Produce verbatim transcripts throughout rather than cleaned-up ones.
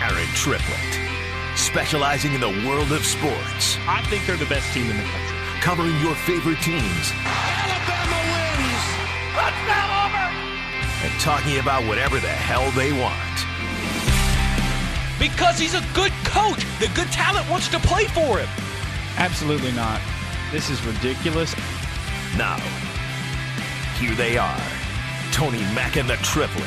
Aaron Triplett. Specializing in the world of sports. I think they're the best team in the country. Covering your favorite teams. Alabama wins! Touchdown Auburn! And talking about whatever the hell they want. Because he's a good coach. The good talent wants to play for him. Absolutely not. This is ridiculous. Now, here they are. Tony Mack and the Triplet.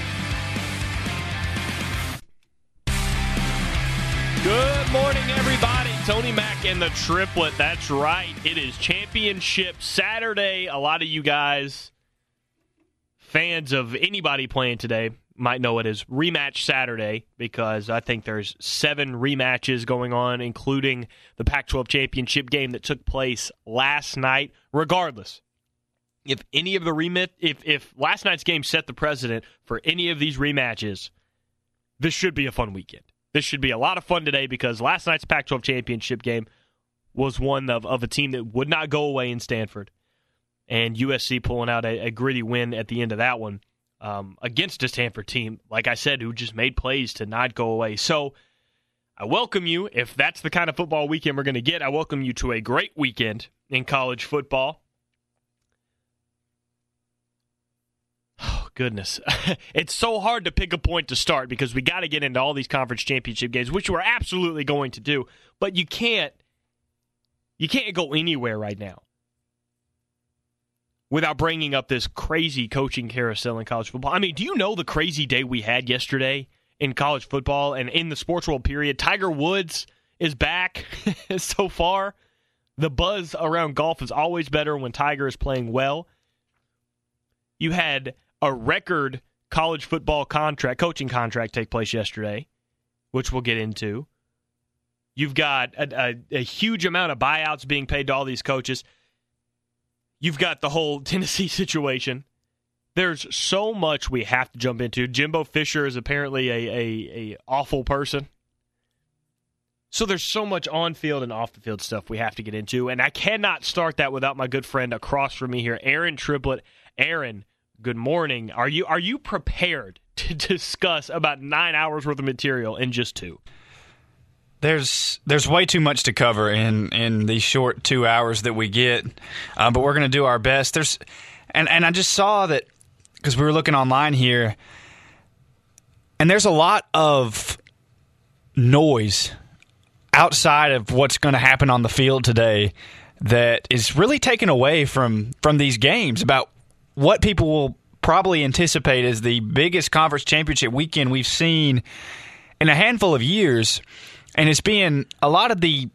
Good morning, everybody. Tony Mack and the Triplet. That's right. It is Championship Saturday. A lot of you guys, fans of anybody playing today, might know it as Rematch Saturday because I think there's seven rematches going on, including the Pac twelve championship game that took place last night. Regardless, if any of the remit, if if last night's game set the precedent for any of these rematches, this should be a fun weekend. This should be a lot of fun today because last night's Pac twelve championship game was one of, of a team that would not go away in Stanford, and U S C pulling out a, a gritty win at the end of that one um, against a Stanford team, like I said, who just made plays to not go away. So I welcome you, if that's the kind of football weekend we're going to get, I welcome you to a great weekend in college football. Goodness. It's so hard to pick a point to start because we got to get into all these conference championship games, which we're absolutely going to do, but you can't you can't go anywhere right now without bringing up this crazy coaching carousel in college football. I mean, do you know the crazy day we had yesterday in college football and in the sports world period? Tiger Woods is back so far. The buzz around golf is always better when Tiger is playing well. You had a record college football contract, coaching contract take place yesterday, which we'll get into. You've got a, a, a huge amount of buyouts being paid to all these coaches. You've got the whole Tennessee situation. There's so much we have to jump into. Jimbo Fisher is apparently a, a, a awful person. So there's so much on-field and off-the-field stuff we have to get into, and I cannot start that without my good friend across from me here, Aaron Triplett. Aaron, good morning. Are you are you prepared to discuss about nine hours worth of material in just two? There's there's way too much to cover in, in these short two hours that we get, uh, but we're going to do our best. There's and, and I just saw that because we were looking online here, and there's a lot of noise outside of what's going to happen on the field today that is really taken away from, from these games about what people will probably anticipate as the biggest conference championship weekend we've seen in a handful of years. And it's being a lot of the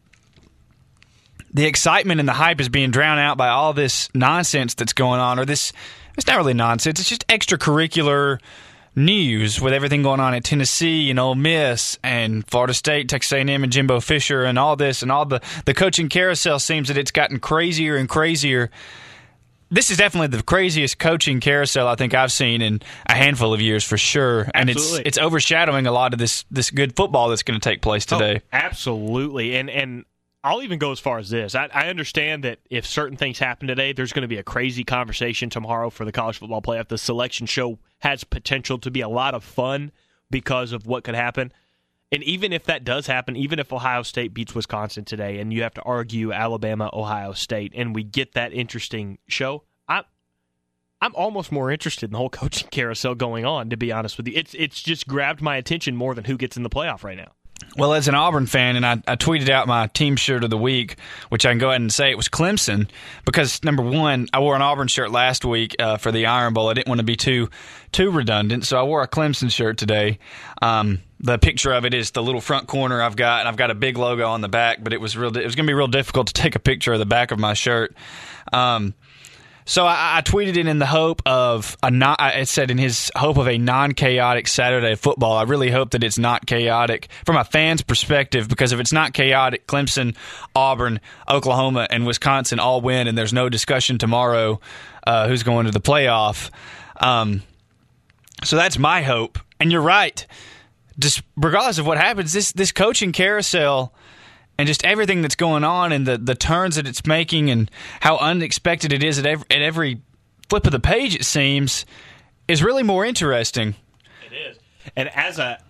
the excitement and the hype is being drowned out by all this nonsense that's going on, or this, it's not really nonsense, it's just extracurricular news with everything going on at Tennessee and Ole Miss and Florida State, Texas A and M and Jimbo Fisher and all this and all the, the coaching carousel. Seems that it's gotten crazier and crazier. This is definitely the craziest coaching carousel I think I've seen in a handful of years for sure. And Absolutely. it's it's overshadowing a lot of this this good football that's going to take place today. Oh, absolutely. And and I'll even go as far as this. I, I understand that if certain things happen today, there's going to be a crazy conversation tomorrow for the college football playoff. The selection show has potential to be a lot of fun because of what could happen. And even if that does happen, even if Ohio State beats Wisconsin today and you have to argue Alabama, Ohio State, and we get that interesting show, I'm, I'm almost more interested in the whole coaching carousel going on, to be honest with you. It's it's just grabbed my attention more than who gets in the playoff right now. Well, as an Auburn fan, and I, I tweeted out my team shirt of the week, which I can go ahead and say it was Clemson, because, number one, I wore an Auburn shirt last week uh, for the Iron Bowl. I didn't want to be too too redundant, so I wore a Clemson shirt today. Um, the picture of it is the little front corner I've got, and I've got a big logo on the back, but it was real. It was going to be real difficult to take a picture of the back of my shirt. Um So I, I tweeted it in the hope of a not. It said in his hope of a non-chaotic Saturday of football. I really hope that it's not chaotic from a fan's perspective, because if it's not chaotic, Clemson, Auburn, Oklahoma, and Wisconsin all win, and there's no discussion tomorrow uh, who's going to the playoff. Um, so that's my hope. And you're right. Just regardless of what happens, this this coaching carousel and just everything that's going on and the, the turns that it's making and how unexpected it is at every, at every flip of the page, it seems, is really more interesting. It is. And as a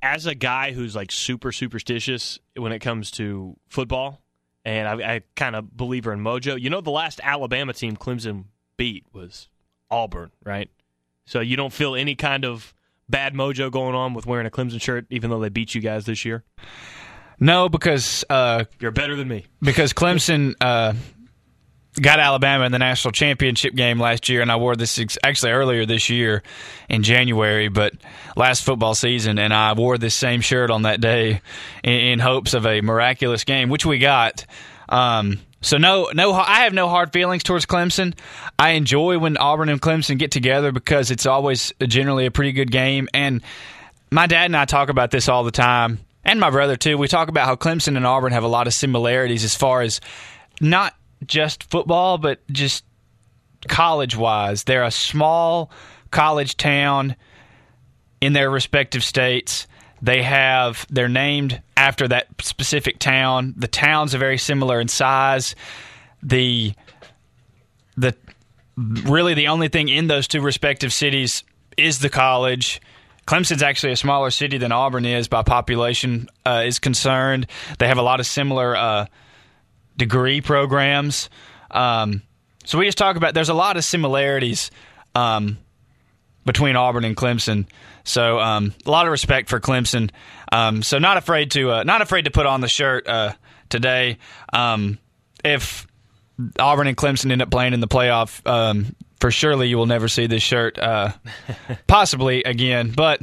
as a guy who's like super superstitious when it comes to football, and I, I kind of believer in mojo, you know, the last Alabama team Clemson beat was Auburn, right? So you don't feel any kind of bad mojo going on with wearing a Clemson shirt, even though they beat you guys this year? No, because uh, you're better than me. Because Clemson uh, got Alabama in the national championship game last year, and I wore this ex- actually earlier this year in January, but last football season, and I wore this same shirt on that day in, in hopes of a miraculous game, which we got. Um, so no, no, I have no hard feelings towards Clemson. I enjoy when Auburn and Clemson get together because it's always generally a pretty good game. And my dad and I talk about this all the time, and my brother too. We talk about how Clemson and Auburn have a lot of similarities as far as not just football, but just college-wise. They're a small college town in their respective states. They have, they're named after that specific town. The towns are very similar in size. The, the, really the only thing in those two respective cities is the college. Clemson's actually a smaller city than Auburn is by population uh, is concerned. They have a lot of similar uh, degree programs. Um, so we just talk about, there's a lot of similarities um, between Auburn and Clemson. So um, a lot of respect for Clemson. Um, so not afraid to uh, not afraid to put on the shirt uh, today. Um, if Auburn and Clemson end up playing in the playoff, um, for surely you will never see this shirt uh, possibly again. But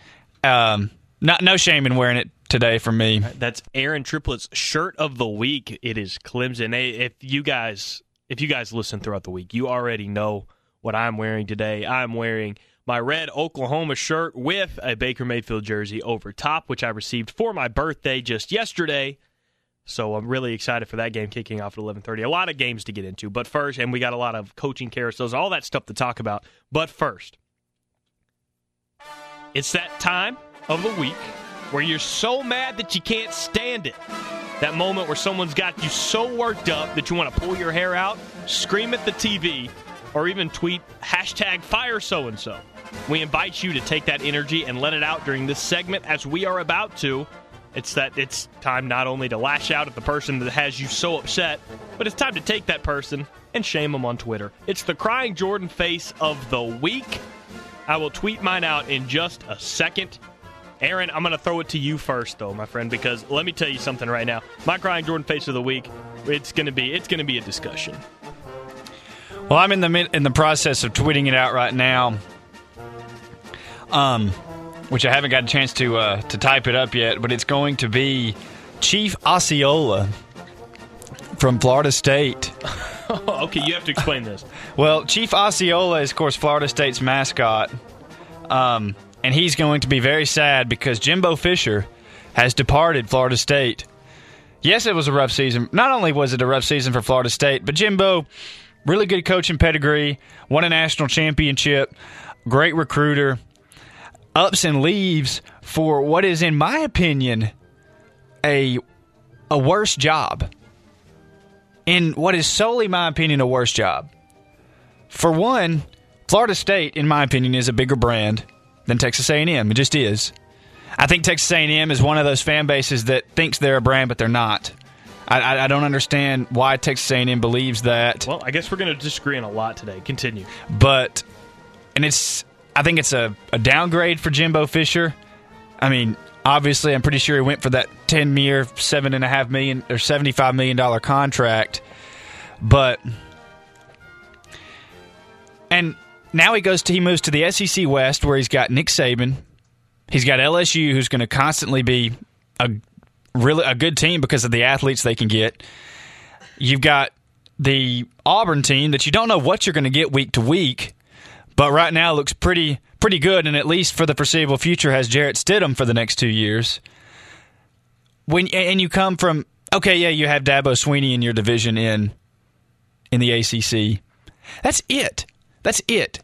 um, not no shame in wearing it today for me. That's Aaron Triplett's shirt of the week. It is Clemson. Hey, if you guys if you guys listen throughout the week, you already know what I'm wearing today. I'm wearing my red Oklahoma shirt with a Baker Mayfield jersey over top, which I received for my birthday just yesterday. So I'm really excited for that game kicking off at eleven thirty. A lot of games to get into. But first, and we got a lot of coaching carousels, all that stuff to talk about. But first, it's that time of the week where you're so mad that you can't stand it. That moment where someone's got you so worked up that you want to pull your hair out, scream at the T V, or even tweet hashtag fire so-and-so. We invite you to take that energy and let it out during this segment as we are about to. It's that it's time not only to lash out at the person that has you so upset, but it's time to take that person and shame them on Twitter. It's the Crying Jordan face of the week. I will tweet mine out in just a second. Aaron, I'm going to throw it to you first, though, my friend, because let me tell you something right now. My Crying Jordan face of the week, it's going to be it's going to be a discussion. Well, I'm in the mid, in the process of tweeting it out right now, um, which I haven't got a chance to uh, to type it up yet. But it's going to be Chief Osceola from Florida State. Okay, you have to explain this. Well, Chief Osceola is, of course, Florida State's mascot, um, and he's going to be very sad because Jimbo Fisher has departed Florida State. Yes, it was a rough season. Not only was it a rough season for Florida State, but Jimbo, really good coaching pedigree, won a national championship, great recruiter, ups and leaves for what is, in my opinion, a a worse job. In what is solely my opinion, a worse job. For one, Florida State, in my opinion, is a bigger brand than Texas A and M. It just is. I think Texas A and M is one of those fan bases that thinks they're a brand, but they're not. I, I, I don't understand why Texas A and M believes that. Well, I guess we're going to disagree on a lot today. Continue. But, and it's, I think it's a, a downgrade for Jimbo Fisher. I mean, obviously, I'm pretty sure he went for that ten-year, seven and a half million or seventy-five million dollar contract. But, and now he goes to he moves to the S E C West, where he's got Nick Saban. He's got L S U, who's going to constantly be a really a good team because of the athletes they can get. You've got the Auburn team that you don't know what you're going to get week to week, but right now looks pretty pretty good, and at least for the foreseeable future has Jarrett Stidham for the next two years. When and you come from okay, yeah, you have Dabo Swinney in your division in in the A C C. That's it. That's it.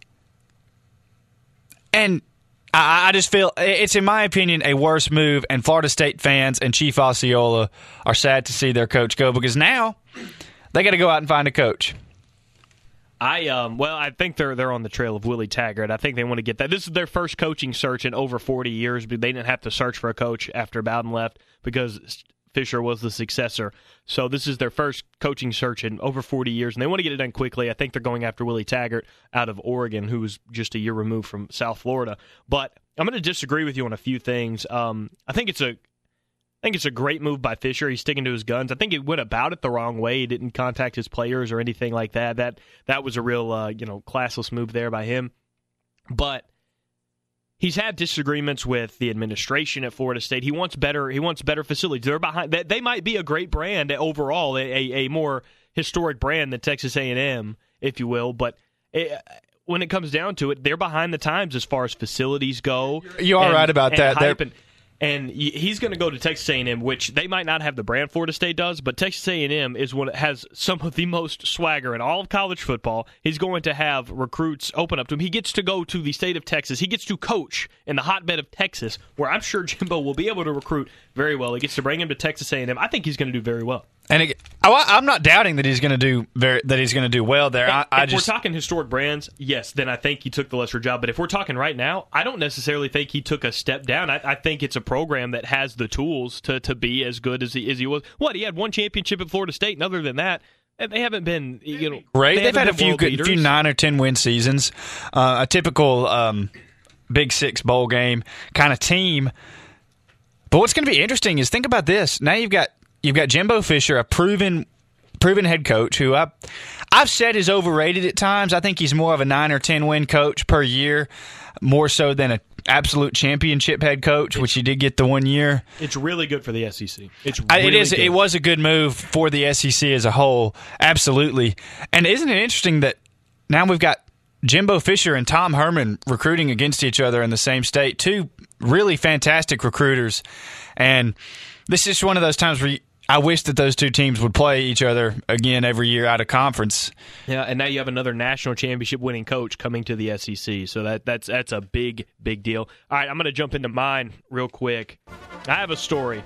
And I, I just feel it's, in my opinion, a worse move, and Florida State fans and Chief Osceola are sad to see their coach go because now they got to go out and find a coach. I um well, I think they're they're on the trail of Willie Taggart. I think they want to get that. This is their first coaching search in over forty years, but they didn't have to search for a coach after Bowden left because Fisher was the successor. So this is their first coaching search in over forty years, and they want to get it done quickly. I think they're going after Willie Taggart out of Oregon, who was just a year removed from South Florida. But I'm going to disagree with you on a few things. Um, I think it's a I think it's a great move by Fisher. He's sticking to his guns. I think he went about it the wrong way. He didn't contact his players or anything like that. That that was a real uh, you know classless move there by him. But he's had disagreements with the administration at Florida State. He wants better. He wants better facilities. They're behind. They, they might be a great brand overall, a, a more historic brand than Texas A and M, if you will. But it, when it comes down to it, they're behind the times as far as facilities go. You are and, right about that. Hype and, and he's going to go to Texas A and M, which they might not have the brand Florida State does, but Texas A and M is one that has some of the most swagger in all of college football. He's going to have recruits open up to him. He gets to go to the state of Texas. He gets to coach in the hotbed of Texas, where I'm sure Jimbo will be able to recruit very well. He gets to bring him to Texas A and M. I think he's going to do very well. And it, I'm not doubting that he's going to do very that he's going to do well there. I, I if just, we're talking historic brands, yes, then I think he took the lesser job. But if we're talking right now, I don't necessarily think he took a step down. I, I think it's a program that has the tools to, to be as good as he, as he was. What, he had one championship at Florida State, and other than that, they haven't been, you know, great. They They've had a few good, leaders. few nine or ten win seasons, uh, a typical um, Big Six bowl game kind of team. But what's going to be interesting is think about this. Now you've got you've got Jimbo Fisher, a proven proven head coach who I, I've said is overrated at times. I think he's more of a nine or ten win coach per year, more so than an absolute championship head coach, which he did get the one year. It's really good for the S E C. It's I, really it is. good. It was a good move for the S E C as a whole, absolutely. And isn't it interesting that now we've got Jimbo Fisher and Tom Herman recruiting against each other in the same state, two really fantastic recruiters, and this is one of those times where you, I wish that those two teams would play each other again every year out of conference. Yeah, and now you have another national championship winning coach coming to the S E C, so that that's that's a big, big deal. All right, I'm going to jump into mine real quick. I have a story,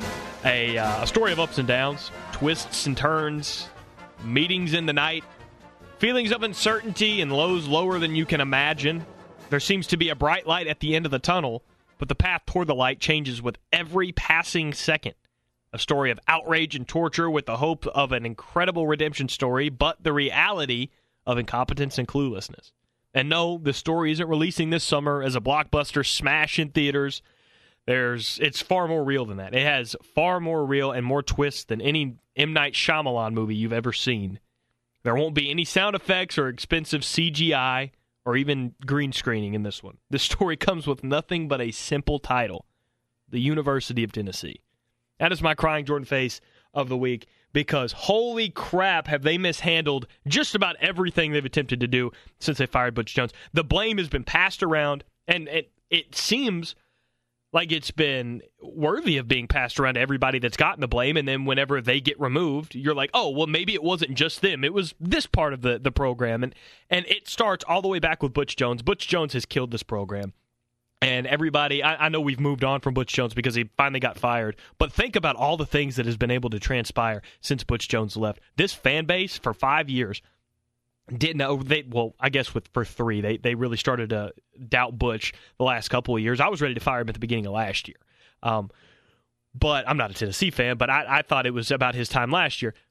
a, uh, a story of ups and downs, twists and turns, meetings in the night, feelings of uncertainty and lows lower than you can imagine. There seems to be a bright light at the end of the tunnel, but the path toward the light changes with every passing second. A story of outrage and torture with the hope of an incredible redemption story, but the reality of incompetence and cluelessness. And no, the story isn't releasing this summer as a blockbuster smash in theaters. There's, it's far more real than that. It has far more real and more twists than any M. Night Shyamalan movie you've ever seen. There won't be any sound effects or expensive C G I or even green screening in this one. This story comes with nothing but a simple title, The University of Tennessee. That is my crying Jordan face of the week, because holy crap have they mishandled just about everything they've attempted to do since they fired Butch Jones. The blame has been passed around, and it, it seems like it's been worthy of being passed around to everybody that's gotten the blame, and then whenever they get removed, you're like, oh, well, maybe it wasn't just them. It was this part of the, the program, and, and it starts all the way back with Butch Jones. Butch Jones has killed this program. And everybody, I, I know we've moved on from Butch Jones because he finally got fired, but think about all the things that has been able to transpire since Butch Jones left. This fan base for five years didn't know, they, well, I guess with for three, they, they really started to doubt Butch the last couple of years. I was ready to fire him at the beginning of last year. Um, but I'm not a Tennessee fan, but I, I thought it was about his time last year.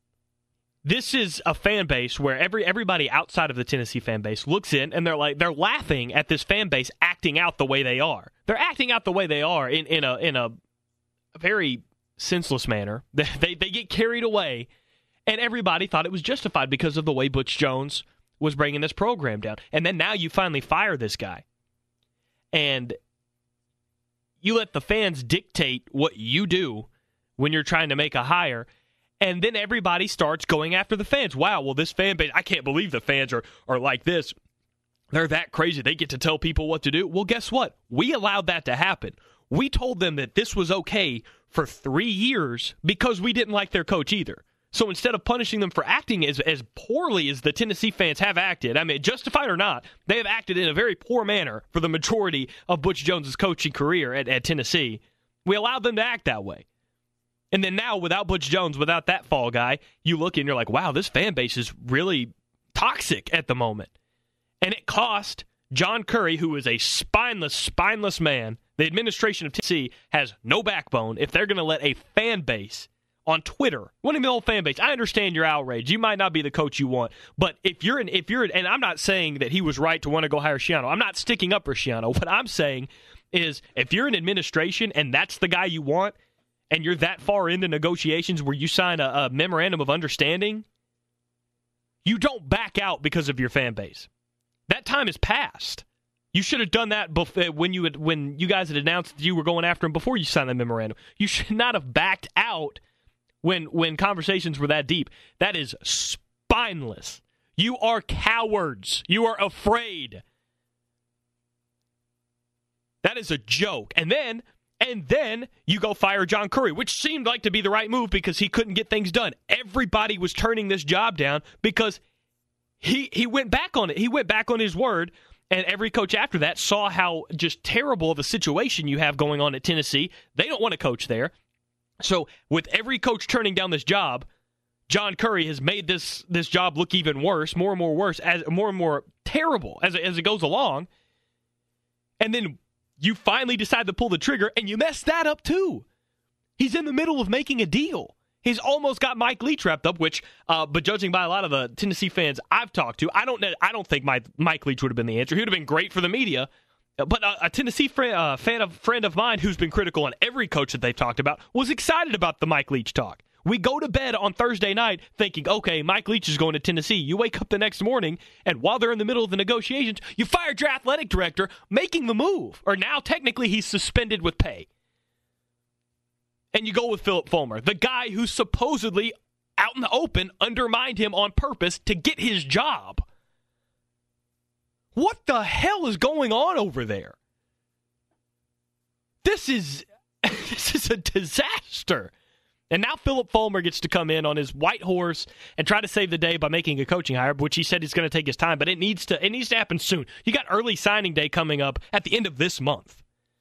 This is a fan base where every everybody outside of the Tennessee fan base looks in and they're like they're laughing at this fan base acting out the way they are. They're acting out the way they are in, in a in a very senseless manner. They, they they get carried away, and everybody thought it was justified because of the way Butch Jones was bringing this program down. And then now you finally fire this guy, and you let the fans dictate what you do when you're trying to make a hire. And then everybody starts going after the fans. Wow, well, this fan base, I can't believe the fans are, are like this. They're that crazy. They get to tell people what to do. Well, guess what? We allowed that to happen. We told them that this was okay for three years because we didn't like their coach either. So instead of punishing them for acting as, as poorly as the Tennessee fans have acted, I mean, justified or not, they have acted in a very poor manner for the majority of Butch Jones' coaching career at, at Tennessee. We allowed them to act that way. And then now, without Butch Jones, without that fall guy, you look and you're like, wow, this fan base is really toxic at the moment. And it cost John Currie, who is a spineless, spineless man. The administration of Tennessee has no backbone if they're going to let a fan base on Twitter, one of the old fan base. I understand your outrage. You might not be the coach you want, but if you're an, if you're, an, and I'm not saying that he was right to want to go hire Schiano. I'm not sticking up for Schiano. What I'm saying is, if you're an administration and that's the guy you want, and you're that far into negotiations where you sign a, a memorandum of understanding, you don't back out because of your fan base. That time is past. You should have done that before, when you had, when you guys had announced that you were going after him before you signed the memorandum. You should not have backed out when when conversations were that deep. That is spineless. You are cowards. You are afraid. That is a joke. And then and then you go fire John Currie, which seemed like to be the right move because he couldn't get things done. Everybody was turning this job down because he he went back on it. He went back on his word. And every coach after that saw how just terrible of a situation you have going on at Tennessee. They don't want to coach there. So with every coach turning down this job, John Currie has made this this job look even worse, more and more worse, as more and more terrible as it, as it goes along. And then you finally decide to pull the trigger, and you mess that up too. He's in the middle of making a deal. He's almost got Mike Leach wrapped up, which, uh, but judging by a lot of the Tennessee fans I've talked to, I don't know. I don't think Mike, Mike Leach would have been the answer. He would have been great for the media. But a, a Tennessee friend, uh, fan of friend of mine who's been critical on every coach that they've talked about was excited about the Mike Leach talk. We go to bed on Thursday night thinking, okay, Mike Leach is going to Tennessee. You wake up the next morning, and while they're in the middle of the negotiations, you fire your athletic director, making the move. Or now, technically, he's suspended with pay. And you go with Philip Fulmer, the guy who supposedly, out in the open, undermined him on purpose to get his job. What the hell is going on over there? This is this is a disaster. And now Philip Fulmer gets to come in on his white horse and try to save the day by making a coaching hire, which he said is going to take his time, but it needs to it needs to happen soon. You got early signing day coming up at the end of this month.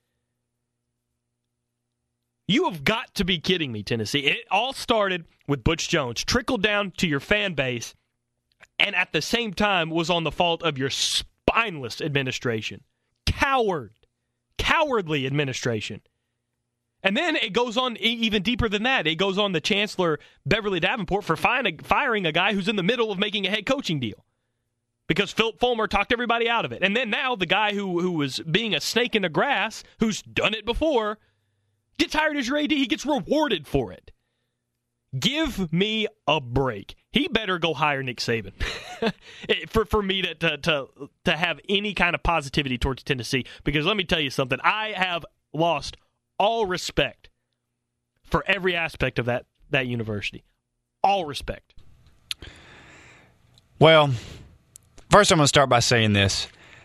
You have got to be kidding me, Tennessee. It all started with Butch Jones, trickled down to your fan base, and at the same time was on the fault of your spineless administration. Coward. Cowardly administration. And then it goes on even deeper than that. It goes on the Chancellor Beverly Davenport for firing a guy who's in the middle of making a head coaching deal. Because Philip Fulmer talked everybody out of it. And then now the guy who, who was being a snake in the grass, who's done it before, gets hired as your A D. He gets rewarded for it. Give me a break. He better go hire Nick Saban for for me to, to to to have any kind of positivity towards Tennessee. Because let me tell you something. I have lost all respect for every aspect of that that university. All respect. Well, first I'm going to start by saying this.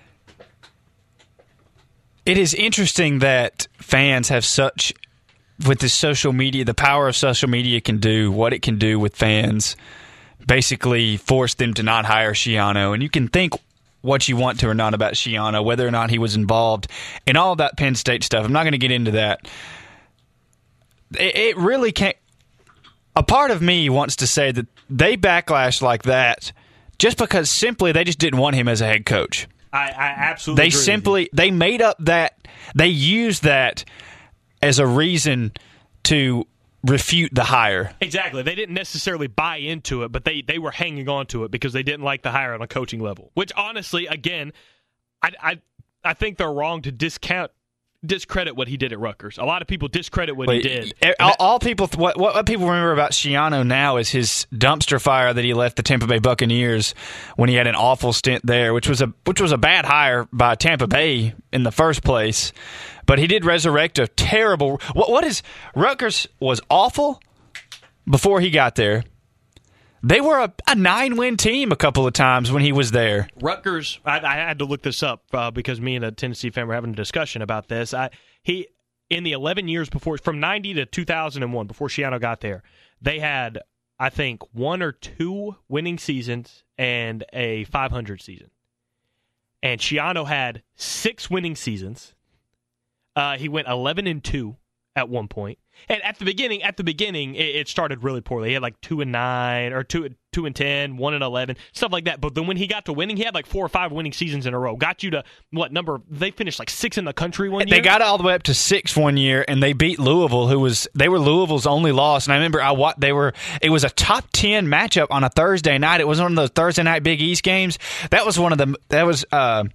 It is interesting that fans have such, with this social media, the power of social media can do, what it can do with fans, basically force them to not hire Schiano. And you can think what you want to or not about Schiano, whether or not he was involved in all of that Penn State stuff. I'm not going to get into that. It, it really can't. A part of me wants to say that they backlash like that just because simply they just didn't want him as a head coach. I, I absolutely They agree simply, they made up that, they used that as a reason to refute the hire. Exactly. They didn't necessarily buy into it, but they, they were hanging on to it because they didn't like the hire on a coaching level. Which, honestly, again, I I, I think they're wrong to discount discredit what he did at Rutgers. A lot of people discredit what Wait, he did. All, all people, what, what people remember about Schiano now is his dumpster fire that he left the Tampa Bay Buccaneers when he had an awful stint there, which was a which was a bad hire by Tampa Bay in the first place. But he did resurrect a terrible. What what is Rutgers was awful before he got there. They were a, a nine-win team a couple of times when he was there. Rutgers, I, I had to look this up uh, because me and a Tennessee fan were having a discussion about this. I, he in the eleven years before, from ninety to two thousand one, before Schiano got there, they had, I think, one or two winning seasons and a five hundred season. And Schiano had six winning seasons. Uh, he went eleven and two at one point. And at the beginning, at the beginning, it, it started really poorly. He had like two and nine, or two, two and ten, one and eleven, stuff like that. But then when he got to winning, he had like four or five winning seasons in a row. Got you to what number? They finished like six in the country one year. They got all the way up to six one year, and they beat Louisville, who was they were Louisville's only loss. And I remember I watched, they were it was a top ten matchup on a Thursday night. It was one of those Thursday night Big East games. That was one of the that was. Uh,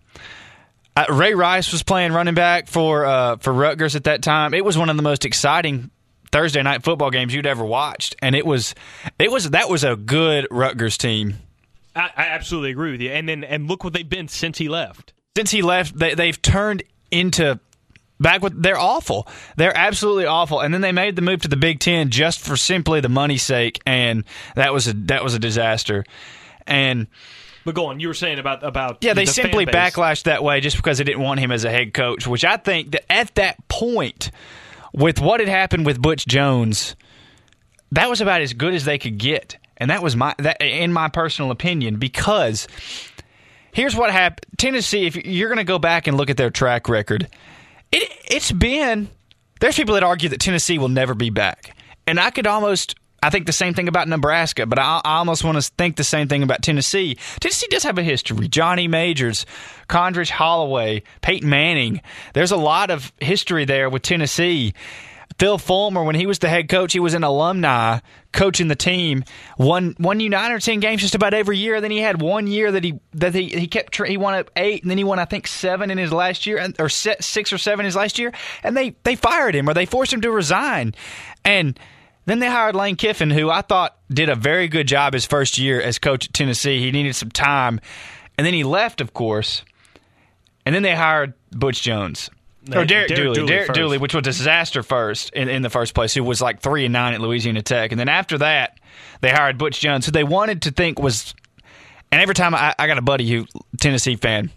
Uh, Ray Rice was playing running back for uh, for Rutgers at that time. It was one of the most exciting Thursday night football games you'd ever watched, and it was it was that was a good Rutgers team. I, I absolutely agree with you. And then and look what they've been since he left. Since he left, they, they've turned into back with they're awful. They're absolutely awful. And then they made the move to the Big Ten just for simply the money's sake, and that was a that was a disaster. And But go on, you were saying about about yeah, they the simply fan base. backlashed that way just because they didn't want him as a head coach, which I think that at that point, with what had happened with Butch Jones, that was about as good as they could get, and that was my that in my personal opinion. Because here's what happened: Tennessee, if you're going to go back and look at their track record, it it's been there's people that argue that Tennessee will never be back, and I could almost. I think the same thing about Nebraska, but I, I almost want to think the same thing about Tennessee. Tennessee does have a history. Johnny Majors, Condridge Holloway, Peyton Manning. There's a lot of history there with Tennessee. Phil Fulmer, when he was the head coach, he was an alumni coaching the team. Won won you nine or ten games just about every year. Then he had one year that he that he he kept he won up eight, and then he won I think seven in his last year, or six or seven in his last year. And they they fired him or they forced him to resign, and. Then they hired Lane Kiffin, who I thought did a very good job his first year as coach at Tennessee. He needed some time. And then he left, of course. And then they hired Butch Jones. Or Derek, Derek Dooley. Dooley Derek first. Dooley, which was a disaster first in, in the first place, who was like three and nine at Louisiana Tech. And then after that, they hired Butch Jones, who they wanted to think was – and every time I, I got a buddy who Tennessee fan,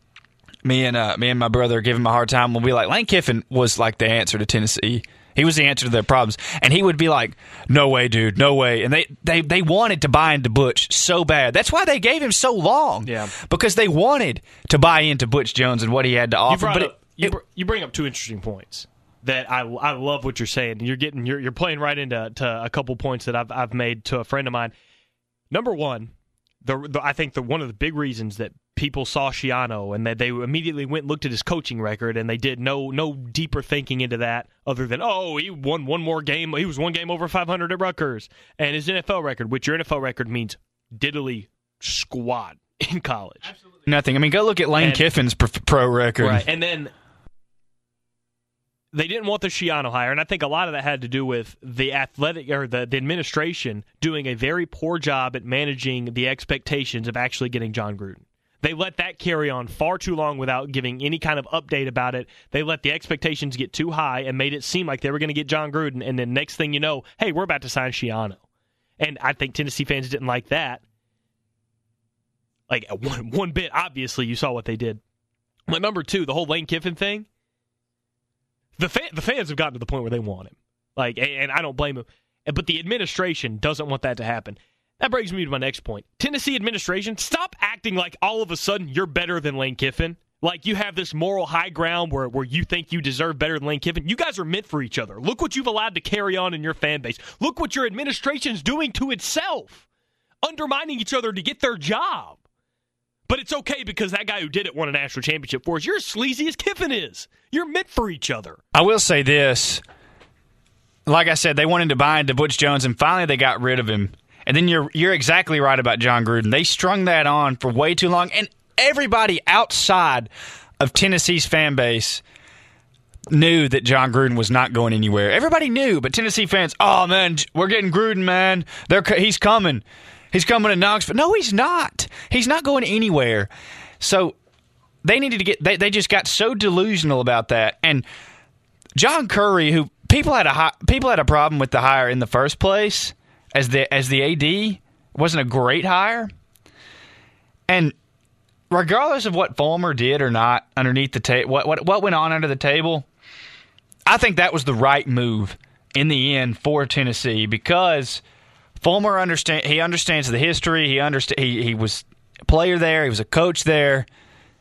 me and uh, me and my brother give him a hard time. We'll be like, Lane Kiffin was like the answer to Tennessee. He was the answer to their problems. And he would be like, no way, dude, no way. And they, they, they wanted to buy into Butch so bad. That's why they gave him so long. Yeah. Because they wanted to buy into Butch Jones and what he had to offer. You, but up, it, you, it, br- you bring up two interesting points that I, I love what you're saying. You're getting you're, you're playing right into to a couple points that I've I've made to a friend of mine. Number one, the, the I think the one of the big reasons that people saw Schiano and that they immediately went and looked at his coaching record, and they did no no deeper thinking into that other than, oh, he won one more game. He was one game over five hundred at Rutgers. And his N F L record, which your N F L record means diddly squat in college. Absolutely nothing. I mean, go look at Lane and, Kiffin's pro, pro record. Right. And then they didn't want the Schiano hire, and I think a lot of that had to do with the athletic or the, the administration doing a very poor job at managing the expectations of actually getting John Gruden. They let that carry on far too long without giving any kind of update about it. They let the expectations get too high and made it seem like they were going to get John Gruden, and then next thing you know, hey, we're about to sign Schiano. And I think Tennessee fans didn't like that. Like, one, one bit, obviously, you saw what they did. But number two, the whole Lane Kiffin thing, the, fan, the fans have gotten to the point where they want him. Like, and I don't blame him. But the administration doesn't want that to happen. That brings me to my next point. Tennessee administration, stop acting like all of a sudden you're better than Lane Kiffin. Like you have this moral high ground where, where you think you deserve better than Lane Kiffin. You guys are meant for each other. Look what you've allowed to carry on in your fan base. Look what your administration's doing to itself. Undermining each other to get their job. But it's okay because that guy who did it won a national championship for us. You're as sleazy as Kiffin is. You're meant for each other. I will say this. Like I said, they wanted to buy into Butch Jones, and finally they got rid of him. And then you're you're exactly right about John Gruden. They strung that on for way too long, and everybody outside of Tennessee's fan base knew that John Gruden was not going anywhere. Everybody knew, but Tennessee fans, oh man, we're getting Gruden, man. They're he's coming, he's coming to Knoxville. No, he's not. He's not going anywhere. So they needed to get. They they just got so delusional about that. And John Curry, who people had a people had a problem with the hire in the first place. As the as the A D, wasn't a great hire. And regardless of what Fulmer did or not underneath the table, what, what what went on under the table, I think that was the right move in the end for Tennessee because Fulmer understand he understands the history. He understand he he was a player there. He was a coach there,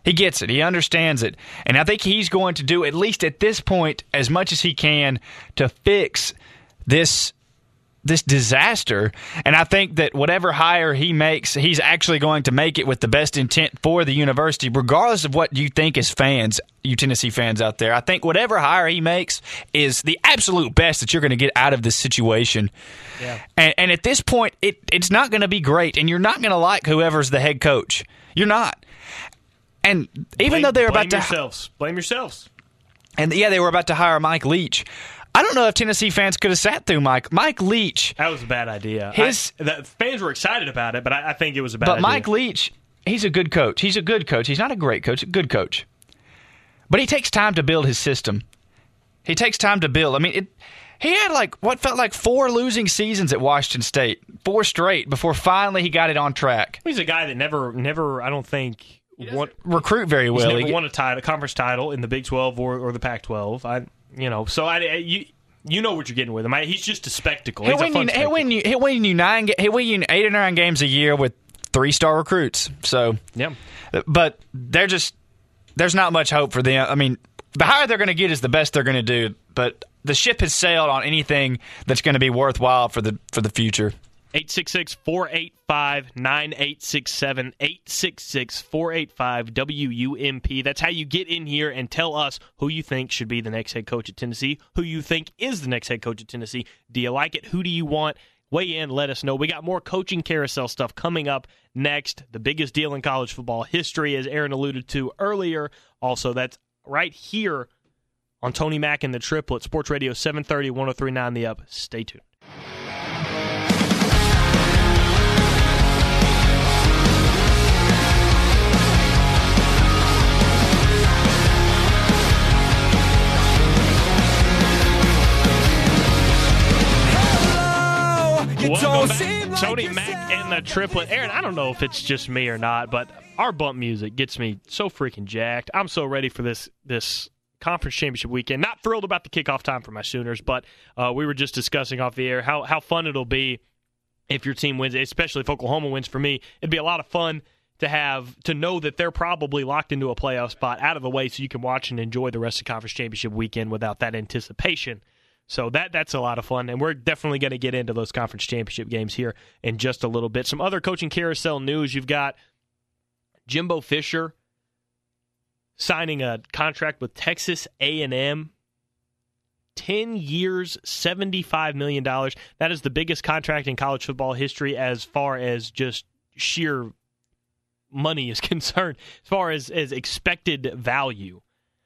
He gets it. He understands it. And I think he's going to do, at least at this point, as much as he can to fix this this disaster. And I think that whatever hire he makes, he's actually going to make it with the best intent for the university, regardless of what you think as fans, you Tennessee fans out there. I think whatever hire he makes is the absolute best that you're going to get out of this situation. Yeah. And, and at this point, it, it's not going to be great, and you're not going to like whoever's the head coach. You're not. And even blame, though they were blame about to yourselves. Blame yourselves. And yeah, they were about to hire Mike Leach. I don't know if Tennessee fans could have sat through Mike. Mike Leach. That was a bad idea. His I, the fans were excited about it, but I, I think it was a bad but idea. But Mike Leach, he's a good coach. He's a good coach. He's not a great coach, a good coach. But he takes time to build his system. He takes time to build. I mean, it, he had like what felt like four losing seasons at Washington State, four straight, before finally he got it on track. He's a guy that never, never, I don't think, won, recruit very well. He's never he, won a title, a conference title in the Big twelve or, or the Pac twelve. I, you know, so I, I you. You know what you're getting with him. I, he's just a spectacle. He's he'll, a fun win you, spectacle. he'll win you. He'll win you nine. He'll win you eight or nine games a year with three star recruits. So, yeah. But they're just there's not much hope for them. I mean, the higher they're going to get is the best they're going to do. But the ship has sailed on anything that's going to be worthwhile for the for the future. eight six six, four eight five, nine eight six seven, eight six six, four eight five, W U M P. That's how you get in here and tell us who you think should be the next head coach at Tennessee, who you think is the next head coach at Tennessee. Do you like it? Who do you want? Weigh in, let us know. We got more coaching carousel stuff coming up next. The biggest deal in college football history, as Aaron alluded to earlier. Also, that's right here on Tony Mack and the Triplet, Sports Radio seven thirty, one oh three point nine The Up. Stay tuned. Welcome back, Tony Mack and the Triplet. Aaron, I don't know if it's just me or not, but our bump music gets me so freaking jacked. I'm so ready for this this conference championship weekend. Not thrilled about the kickoff time for my Sooners, but uh, we were just discussing off the air how, how fun it'll be if your team wins, especially if Oklahoma wins. For me, it'd be a lot of fun to have to know that they're probably locked into a playoff spot out of the way so you can watch and enjoy the rest of conference championship weekend without that anticipation. So that that's a lot of fun, and we're definitely going to get into those conference championship games here in just a little bit. Some other coaching carousel news. You've got Jimbo Fisher signing a contract with Texas A and M. ten years, seventy-five million dollars. That is the biggest contract in college football history as far as just sheer money is concerned, as far as, as expected value.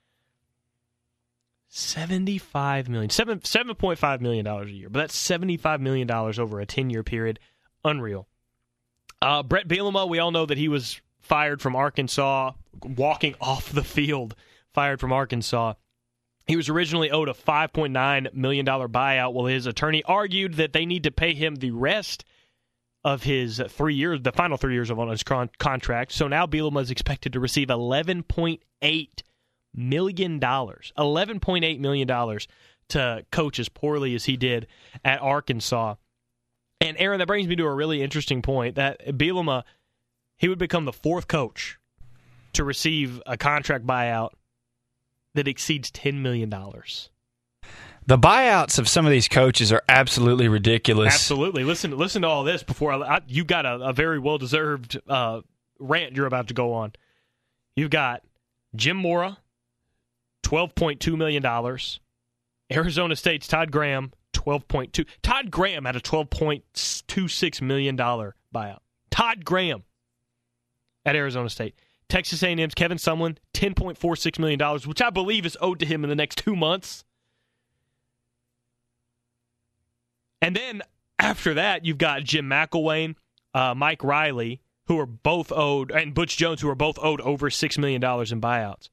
seventy-five million dollars. Seven, seven point five million dollars a year. But that's seventy-five million dollars over a ten-year period. Unreal. Uh, Brett Bielema, we all know that he was fired from Arkansas, walking off the field, fired from Arkansas. He was originally owed a five point nine million dollars buyout. Well, his attorney argued that they need to pay him the rest of his three years, the final three years of on his con- contract. So now Bielema is expected to receive eleven point eight million dollars. eleven point eight million dollars to coach as poorly as he did at Arkansas. And Aaron, that brings me to a really interesting point, that Bielema, he would become the fourth coach to receive a contract buyout that exceeds ten million dollars. The buyouts of some of these coaches are absolutely ridiculous. Absolutely. Listen, listen to all this before I, I, you got a, a very well-deserved uh, rant you're about to go on. You've got Jim Mora, twelve point two million dollars. Arizona State's Todd Graham, twelve point two. Todd Graham had a twelve point two six million dollars buyout. Todd Graham at Arizona State. Texas A and M's Kevin Sumlin, ten point four six million dollars, which I believe is owed to him in the next two months. And then after that, you've got Jim McElwain, uh, Mike Riley, who are both owed, and Butch Jones, who are both owed over six million dollars in buyouts.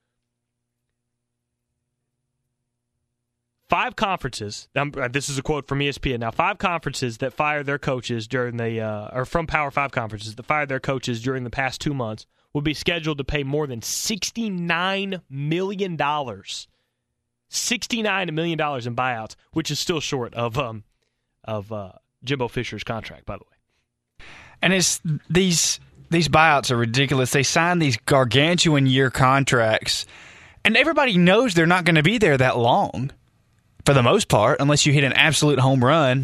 Five conferences, um, this is a quote from E S P N now, five conferences that fired their coaches during the, uh, or from Power Five conferences that fired their coaches during the past two months will be scheduled to pay more than sixty-nine million dollars. sixty-nine million dollars in buyouts, which is still short of um of uh, Jimbo Fisher's contract, by the way. And it's these these buyouts are ridiculous. They sign these gargantuan year contracts, and everybody knows they're not going to be there that long, for the most part, unless you hit an absolute home run.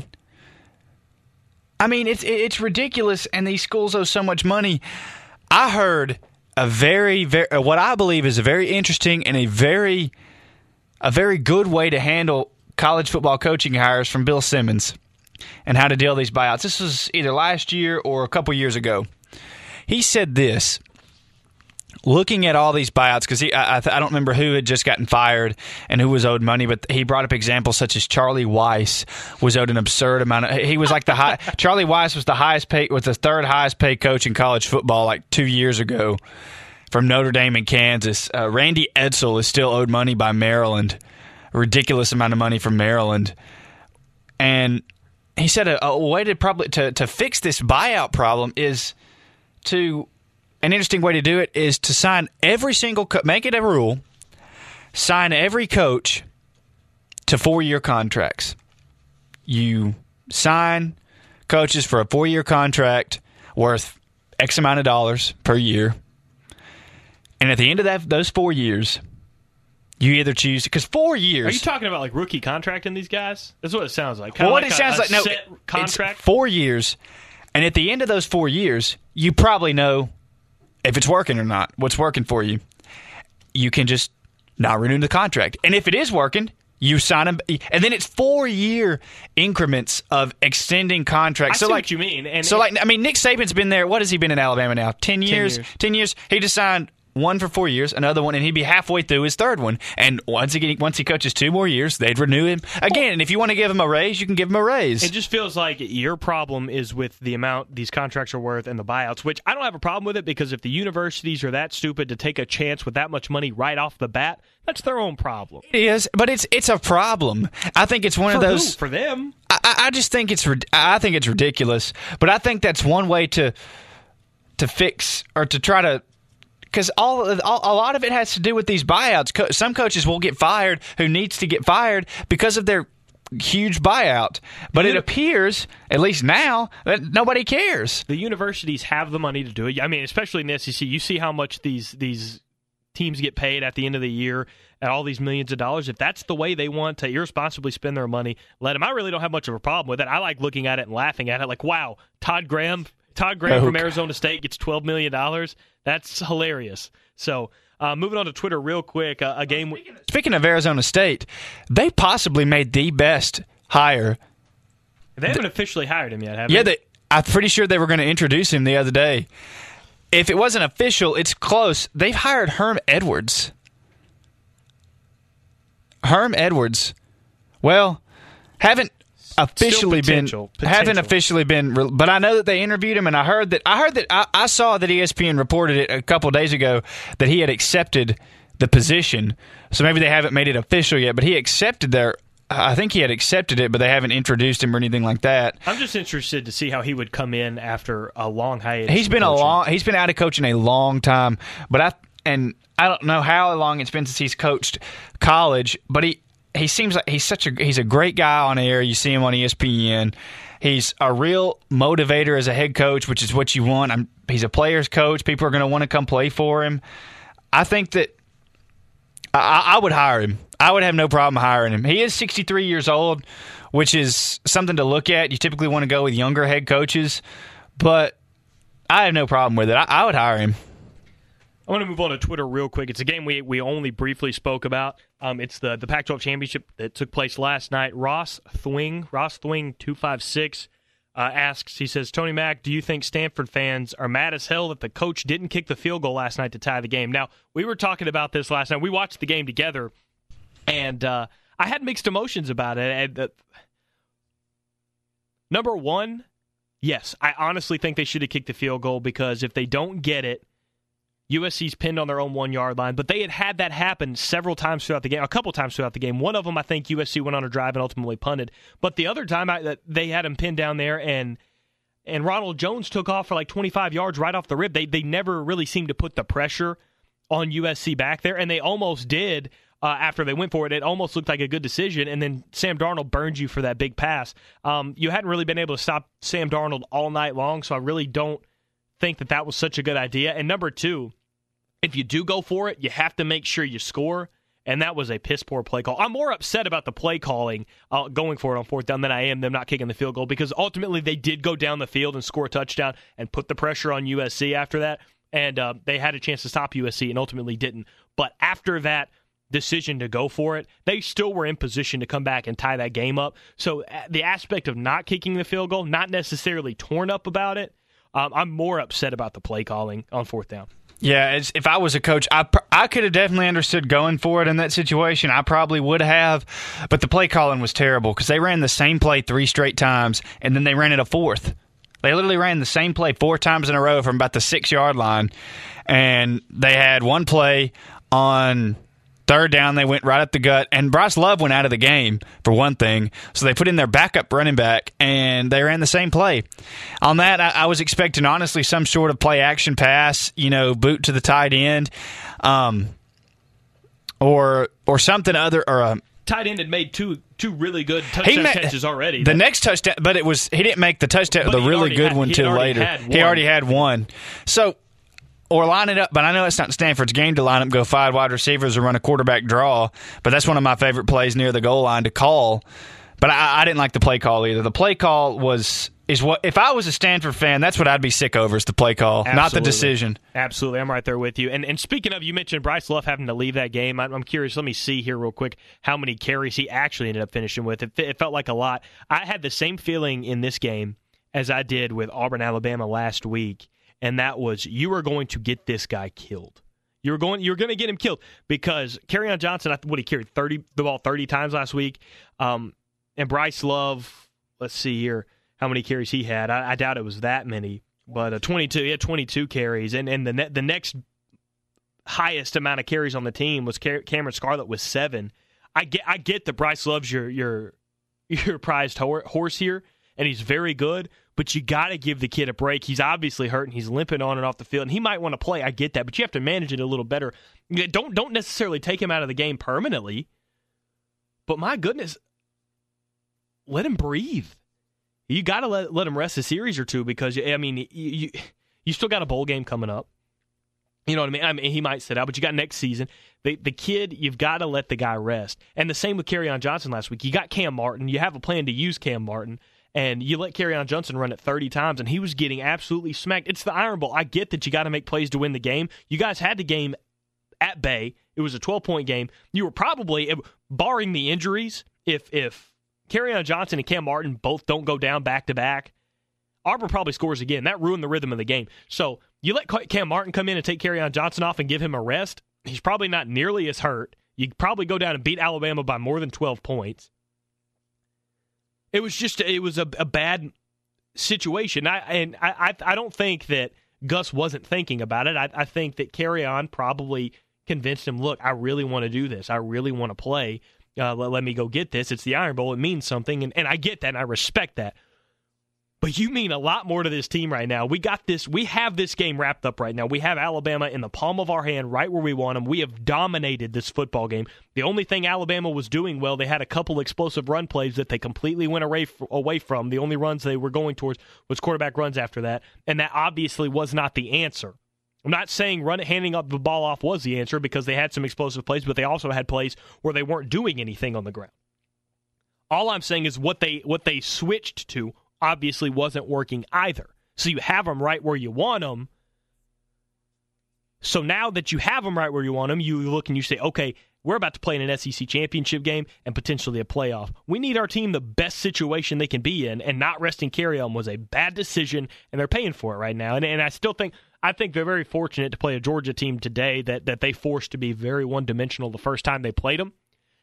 I mean, it's it's ridiculous, and these schools owe so much money. I heard a very, very what I believe is a very interesting and a very a very good way to handle college football coaching hires from Bill Simmons and how to deal with these buyouts. This was either last year or a couple years ago. He said this, looking at all these buyouts, because I, I, I don't remember who had just gotten fired and who was owed money, but he brought up examples such as Charlie Weiss was owed an absurd amount of. He was like the high. Charlie Weiss was the highest paid, was the third highest paid coach in college football like two years ago from Notre Dame and Kansas. Uh, Randy Edsall is still owed money by Maryland, a ridiculous amount of money from Maryland, and he said a, a way to probably to to fix this buyout problem is to. An interesting way to do it is to sign every single co- – make it a rule, sign every coach to four-year contracts. You sign coaches for a four-year contract worth X amount of dollars per year. And at the end of that, those four years, you either choose – because four years – Are you talking about like rookie contracting these guys? That's what it sounds like. Well, Kinda what like it a, sounds a like – no, set contract? it's four years. And at the end of those four years, you probably know – if it's working or not, what's working for you, you can just not renew the contract. And if it is working, you sign them. And then it's four-year increments of extending contracts. I so see like, what you mean. And so, it, like, I mean, Nick Saban's been there. What has he been in Alabama now? Ten years? Ten years. Ten years. He just signed one for four years, another one, and he'd be halfway through his third one. And once he, once he coaches two more years, they'd renew him again. And if you want to give him a raise, you can give him a raise. It just feels like your problem is with the amount these contracts are worth and the buyouts, which I don't have a problem with it, because if the universities are that stupid to take a chance with that much money right off the bat, that's their own problem. It is, but it's it's a problem. I think it's one For of those who? For them. I, I just think it's I think it's ridiculous, but I think that's one way to to fix or to try to. Because all, all, a lot of it has to do with these buyouts. Co- some coaches will get fired who needs to get fired because of their huge buyout. But The it uni- appears, at least now, that nobody cares. The universities have the money to do it. I mean, especially in the S E C, you see how much these these teams get paid at the end of the year at all these millions of dollars. If that's the way they want to irresponsibly spend their money, let them. I really don't have much of a problem with it. I like looking at it and laughing at it like, wow, Todd Graham, Todd Graham Oh, from God. Arizona State gets twelve million dollars. That's hilarious. So uh, moving on to Twitter real quick, uh, a game. W- Speaking of Arizona State, they possibly made the best hire. they haven't officially hired him yet, have Yeah, they? they, I'm pretty sure they were going to introduce him the other day. If it wasn't official, it's close. They've hired Herm Edwards. Herm Edwards. Well, haven't officially been potential, haven't potential. officially been, re- but I know that they interviewed him, and I heard that I heard that I, I saw that E S P N reported it a couple days ago that he had accepted the position. So maybe they haven't made it official yet, but he accepted their. I think he had accepted it, but they haven't introduced him or anything like that. I'm just interested to see how he would come in after a long hiatus. He's from been a coaching. long. He's been out of coaching a long time, but I and I don't know how long it's been since he's coached college. But he he seems like he's such a he's a great guy on air. You see him on E S P N. He's a real motivator as a head coach, which is what you want. I'm, he's a player's coach. People are going to want to come play for him. I think that I, I would hire him. I would have no problem hiring him. He is sixty-three years old, which is something to look at. You typically want to go with younger head coaches, but I have no problem with it. I, I would hire him. I want to move on to Twitter real quick. It's a game we we only briefly spoke about. Um, it's the, the Pac twelve championship that took place last night. Ross Thwing, Ross Thwing two five six, uh, asks, he says, Tony Mack, do you think Stanford fans are mad as hell that the coach didn't kick the field goal last night to tie the game? Now, we were talking about this last night. We watched the game together, and uh, I had mixed emotions about it. And, uh, number one, yes, I honestly think they should have kicked the field goal, because if they don't get it, U S C's pinned on their own one-yard line, but they had had that happen several times throughout the game, a couple times throughout the game. One of them, I think, U S C went on a drive and ultimately punted. But the other time, I, that they had him pinned down there, and and Ronald Jones took off for like twenty-five yards right off the rib. They they never really seemed to put the pressure on U S C back there, and they almost did uh, after they went for it. It almost looked like a good decision, and then Sam Darnold burned you for that big pass. Um, you hadn't really been able to stop Sam Darnold all night long, so I really don't think that that was such a good idea. And number two, if you do go for it, you have to make sure you score. And that was a piss-poor play call. I'm more upset about the play calling uh, going for it on fourth down than I am them not kicking the field goal, because ultimately they did go down the field and score a touchdown and put the pressure on U S C after that. And uh, they had a chance to stop U S C and ultimately didn't. But after that decision to go for it, they still were in position to come back and tie that game up. So uh, the aspect of not kicking the field goal, not necessarily torn up about it, um, I'm more upset about the play calling on fourth down. Yeah, it's, if I was a coach, I, I could have definitely understood going for it in that situation. I probably would have, but the play calling was terrible because they ran the same play three straight times, and then they ran it a fourth. They literally ran the same play four times in a row from about the six-yard line, and they had one play on third down. They went right up the gut, and Bryce Love went out of the game, for one thing, so they put in their backup running back, and they ran the same play. On that, I, I was expecting, honestly, some sort of play-action pass, you know, boot to the tight end, um, or or something other, or a tight end had made two two really good touchdown made, catches already. The next touchdown, but it was he didn't make the touchdown, the really good had, one till later. He already had one. So, or line it up, but I know it's not Stanford's game to line up, go five wide receivers or run a quarterback draw, but that's one of my favorite plays near the goal line to call. But I, I didn't like the play call either. The play call was is what if I was a Stanford fan, that's what I'd be sick over, is the play call, Absolutely. not the decision. Absolutely, I'm right there with you. And and speaking of, you mentioned Bryce Love having to leave that game. I'm, I'm curious. Let me see here real quick how many carries he actually ended up finishing with. It, it felt like a lot. I had the same feeling in this game as I did with Auburn, Alabama last week, and that was you are going to get this guy killed. You're going you're going to get him killed because Kerryon Johnson, what he carried thirty the ball thirty times last week, um, and Bryce Love. Let's see here how many carries he had. I, I doubt it was that many, but uh, twenty-two. He had twenty-two carries, and and the ne- the next highest amount of carries on the team was Car- Cameron Scarlett with seven. I get I get that Bryce Love's your your your prized horse here, and he's very good. But you got to give the kid a break. He's obviously hurt, and he's limping on and off the field, and he might want to play. I get that, but you have to manage it a little better. Don't don't necessarily take him out of the game permanently, but my goodness, let him breathe. You got to let let him rest a series or two because, I mean, you, you, you still got a bowl game coming up. You know what I mean? I mean, he might sit out, but you got next season. The the kid, you've got to let the guy rest. And the same with Kerryon Johnson last week. You got Cam Martin. You have a plan to use Cam Martin. And you let Kerryon Johnson run it thirty times, and he was getting absolutely smacked. It's the Iron Bowl. I get that you got to make plays to win the game. You guys had the game at bay. It was a twelve-point game. You were probably, barring the injuries, if if Kerryon Johnson and Cam Martin both don't go down back-to-back, Auburn probably scores again. That ruined the rhythm of the game. So you let Cam Martin come in and take Kerryon Johnson off and give him a rest. He's probably not nearly as hurt. You probably go down and beat Alabama by more than twelve points. It was just it was a, a bad situation. I and I I don't think that Gus wasn't thinking about it. I, I think that Kerryon probably convinced him, look, I really want to do this. I really want to play. Uh, let, let me go get this. It's the Iron Bowl. It means something, and, and I get that, and I respect that. But you mean a lot more to this team right now. We got this. We have this game wrapped up right now. We have Alabama in the palm of our hand, right where we want them. We have dominated this football game. The only thing Alabama was doing well, they had a couple explosive run plays that they completely went away away from. The only runs they were going towards was quarterback runs after that, and that obviously was not the answer. I'm not saying run handing up the ball off was the answer because they had some explosive plays, but they also had plays where they weren't doing anything on the ground. All I'm saying is what they what they switched to obviously wasn't working either. So you have them right where you want them. So now that you have them right where you want them, you look and you say, okay, we're about to play in an S E C championship game and potentially a playoff. We need our team the best situation they can be in, and not resting Kerryon was a bad decision, and they're paying for it right now. And, and I still think I think they're very fortunate to play a Georgia team today that, that they forced to be very one-dimensional the first time they played them.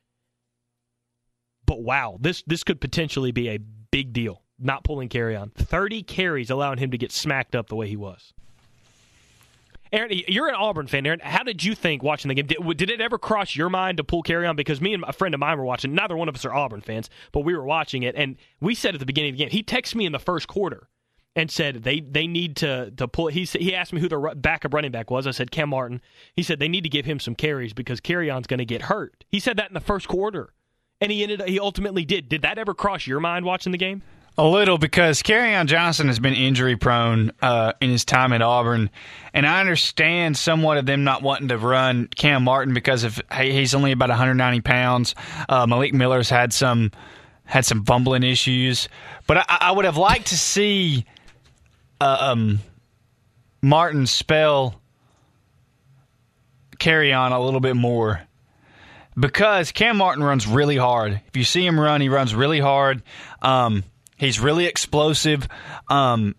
But wow, this this could potentially be a big deal. Not pulling Kerryon. thirty carries allowing him to get smacked up the way he was. Aaron, you're an Auburn fan, Aaron. How did you think watching the game? Did, did it ever cross your mind to pull Kerryon? Because me and a friend of mine were watching. Neither one of us are Auburn fans, but we were watching it, and we said at the beginning of the game, he texted me in the first quarter and said they, they need to, to pull. He, he asked me who the backup running back was. I said Cam Martin. He said they need to give him some carries because Kerryon's going to get hurt. He said that in the first quarter, and he ended. He ultimately did. Did that ever cross your mind watching the game? A little, because Kerryon Johnson has been injury-prone uh, in his time at Auburn, and I understand somewhat of them not wanting to run Cam Martin because of hey, he's only about one hundred ninety pounds. Uh, Malik Miller's had some had some fumbling issues, but I, I would have liked to see uh, um, Martin spell Kerryon a little bit more, because Cam Martin runs really hard. If you see him run, he runs really hard. Um, He's really explosive. Um,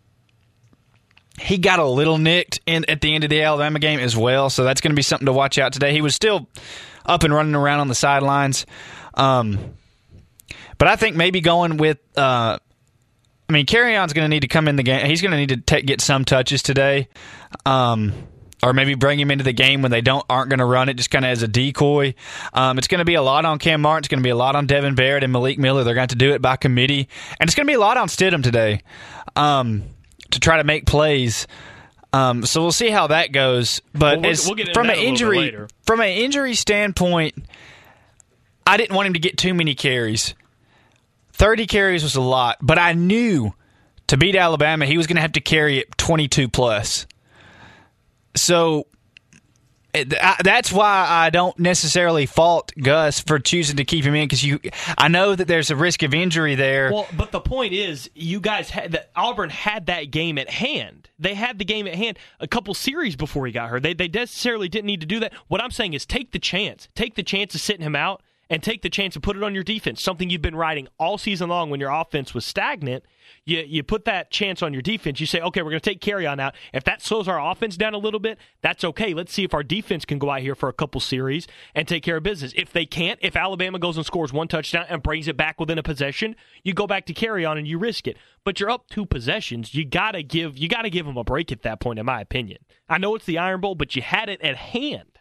he got a little nicked in at the end of the Alabama game as well, so that's going to be something to watch out today. He was still up and running around on the sidelines. Um, but I think maybe going with uh, – I mean, Kerryon's going to need to come in the game. He's going to need to take, get some touches today, um, or maybe bring him into the game when they don't aren't going to run it, just kind of as a decoy. Um, it's going to be a lot on Cam Martin. It's going to be a lot on Devin Barrett and Malik Miller. They're going to have to do it by committee. And it's going to be a lot on Stidham today um, to try to make plays. Um, so we'll see how that goes. But well, as, we'll get from an injury from an injury standpoint, I didn't want him to get too many carries. thirty carries was a lot, but I knew to beat Alabama, he was going to have to carry it twenty-two plus. So that's why I don't necessarily fault Gus for choosing to keep him in, because you, I know that there's a risk of injury there. Well, but the point is, you guys had that Auburn had that game at hand. They had the game at hand a couple series before he got hurt. They they necessarily didn't need to do that. What I'm saying is, take the chance, take the chance of sitting him out, and take the chance to put it on your defense. Something you've been riding all season long when your offense was stagnant. You you put that chance on your defense. You say, okay, we're going to take Kerryon out. If that slows our offense down a little bit, that's okay. Let's see if our defense can go out here for a couple series and take care of business. If they can't, if Alabama goes and scores one touchdown and brings it back within a possession, you go back to Kerryon and you risk it. But you're up two possessions. You gotta give you gotta give them a break at that point, in my opinion. I know it's the Iron Bowl, but you had it at hand.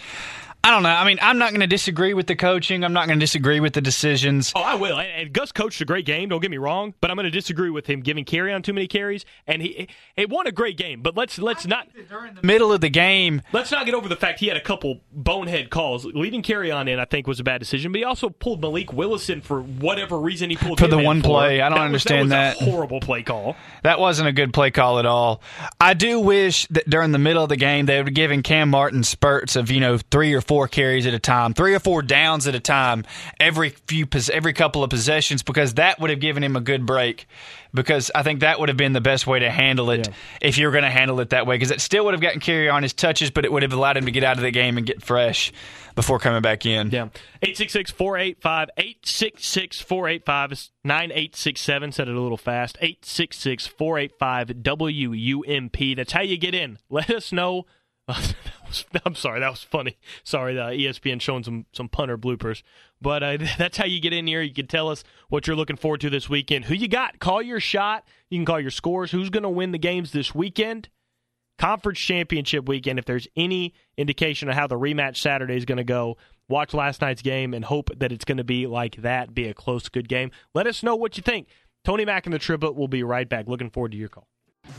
I don't know. I mean, I'm not going to disagree with the coaching. I'm not going to disagree with the decisions. Oh, I will. And, and Gus coached a great game, don't get me wrong, but I'm going to disagree with him giving Kerryon too many carries. And he it won a great game, but let's let's I not during the middle of the game. Let's not get over the fact he had a couple bonehead calls. Leaving Kerryon in, I think, was a bad decision, but he also pulled Malik Willis in for whatever reason he pulled for him the in one for. play. I don't that understand was, that. that. Was a horrible play call. That wasn't a good play call at all. I do wish that during the middle of the game they would have given Cam Martin spurts of, you know, three or four carries at a time, three or four downs at a time, every few every couple of possessions, because that would have given him a good break. Because I think that would have been the best way to handle it, yeah, if you were going to handle it that way. Because it still would have gotten Kerryon his touches, but it would have allowed him to get out of the game and get fresh before coming back in. Yeah. eight six six, four eight five, eight six six, four eight five, nine eight six seven. Said it a little fast. eight six six, four eight five, W U M P. That's how you get in. Let us know. that was, I'm sorry, that was funny. Sorry, the E S P N showing some, some punter bloopers. But uh, that's how you get in here. You can tell us what you're looking forward to this weekend. Who you got? Call your shot. You can call your scores. Who's going to win the games this weekend? Conference championship weekend. If there's any indication of how the rematch Saturday is going to go, watch last night's game and hope that it's going to be like that, be a close, good game. Let us know what you think. Tony Mack and the Triplet will be right back. Looking forward to your call.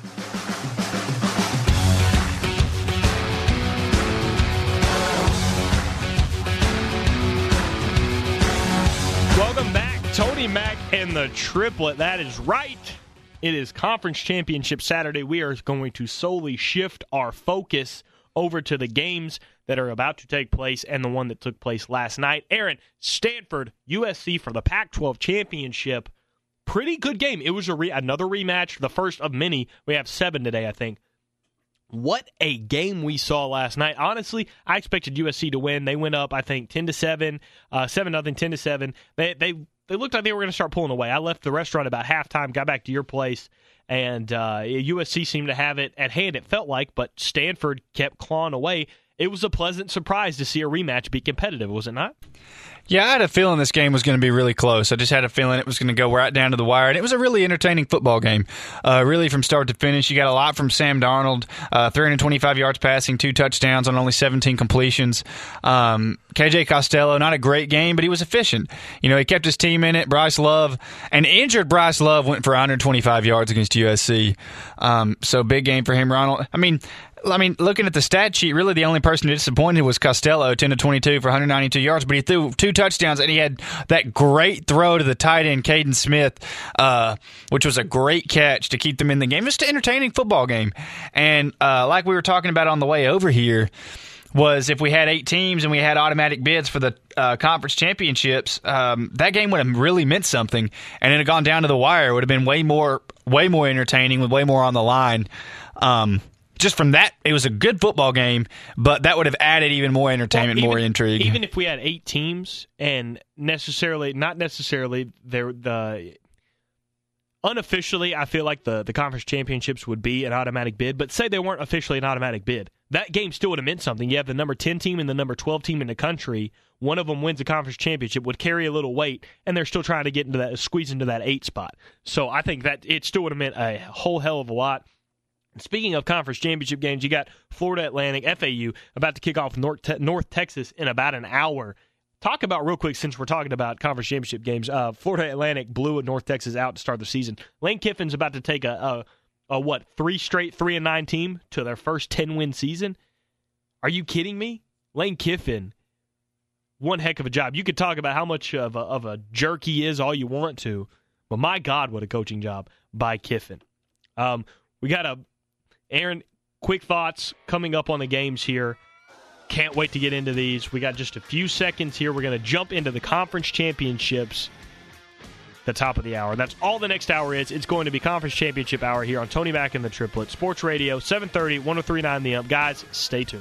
Welcome back, Tony Mack and the Triplet. That is right. It is Conference Championship Saturday. We are going to solely shift our focus over to the games that are about to take place and the one that took place last night. Aaron, Stanford, U S C for the Pac twelve championship. Pretty good game. It was a re- another rematch, the first of many. We have seven today, I think. What a game we saw last night. Honestly, I expected U S C to win. They went up, I think, ten to seven, uh, seven nothing, ten to seven. They they they looked like they were going to start pulling away. I left the restaurant about halftime, got back to your place, and uh, U S C seemed to have it at hand, it felt like, but Stanford kept clawing away. It was a pleasant surprise to see a rematch be competitive, was it not? Yeah, I had a feeling this game was going to be really close. I just had a feeling it was going to go right down to the wire. And it was a really entertaining football game, uh, really from start to finish. You got a lot from Sam Darnold, uh, three hundred twenty-five yards passing, two touchdowns on only seventeen completions. Um, K J Costello, not a great game, but he was efficient. You know, he kept his team in it. Bryce Love, and injured Bryce Love went for one hundred twenty-five yards against U S C. Um, so big game for him, Ronald. I mean, I mean, looking at the stat sheet, really the only person who disappointed was Costello, ten to twenty-two for one hundred ninety-two yards, but he threw two touchdowns, and he had that great throw to the tight end, Caden Smith, uh, which was a great catch to keep them in the game. Just an entertaining football game. And uh, like we were talking about on the way over here, was if we had eight teams and we had automatic bids for the uh, conference championships, um, that game would have really meant something, and it had gone down to the wire. It would have been way more, way more entertaining with way more on the line. Um, just from that, it was a good football game, but that would have added even more entertainment, well, even, more intrigue. Even if we had eight teams and necessarily, not necessarily, there the unofficially, I feel like the, the conference championships would be an automatic bid, but say they weren't officially an automatic bid. That game still would have meant something. You have the number ten team and the number twelve team in the country. One of them wins the conference championship, would carry a little weight, and they're still trying to get into that, squeeze into that eight spot. So I think that it still would have meant a whole hell of a lot. Speaking of conference championship games, you got Florida Atlantic, F A U, about to kick off North, Te- North Texas in about an hour. Talk about real quick, since we're talking about conference championship games, uh, Florida Atlantic blew North Texas out to start the season. Lane Kiffin's about to take a, a a what, three straight three and nine team to their first ten-win season? Are you kidding me? Lane Kiffin, one heck of a job. You could talk about how much of a, of a jerk he is all you want to, but my God, what a coaching job by Kiffin. Um, we got a, Aaron, quick thoughts coming up on the games here. Can't wait to get into these. We got just a few seconds here. We're going to jump into the conference championships. The top of the hour. That's all the next hour is. It's going to be Conference Championship Hour here on Tony Mack and the Triplet. Sports Radio, seven thirty, one oh three point nine The Ump. Guys, stay tuned.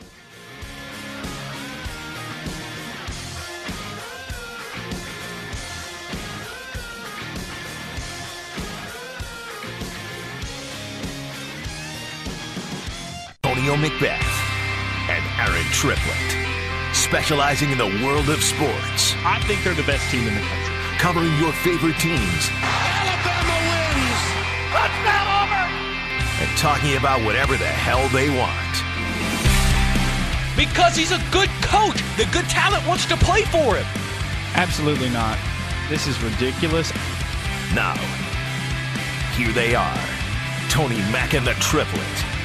Antonio Macbeth and Aaron Triplet, specializing in the world of sports. I think they're the best team in the country. Covering your favorite teams. Alabama wins. Touchdown Auburn. And talking about whatever the hell they want. Because he's a good coach. The good talent wants to play for him. Absolutely not. This is ridiculous. Now, here they are. Tony Mack and the Triplet.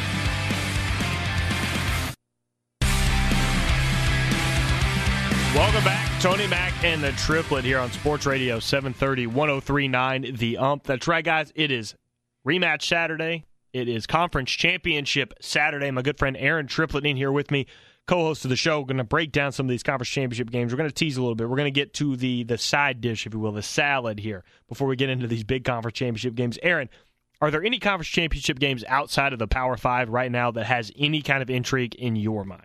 Welcome back. Tony Mack and the Triplet here on Sports Radio, seven thirty, one oh three point nine The Ump. That's right, guys. It is rematch Saturday. It is Conference Championship Saturday. My good friend Aaron Triplet in here with me, co-host of the show. We're going to break down some of these Conference Championship games. We're going to tease a little bit. We're going to get to the, the side dish, if you will, the salad here, before we get into these big Conference Championship games. Aaron, are there any Conference Championship games outside of the Power Five right now that has any kind of intrigue in your mind?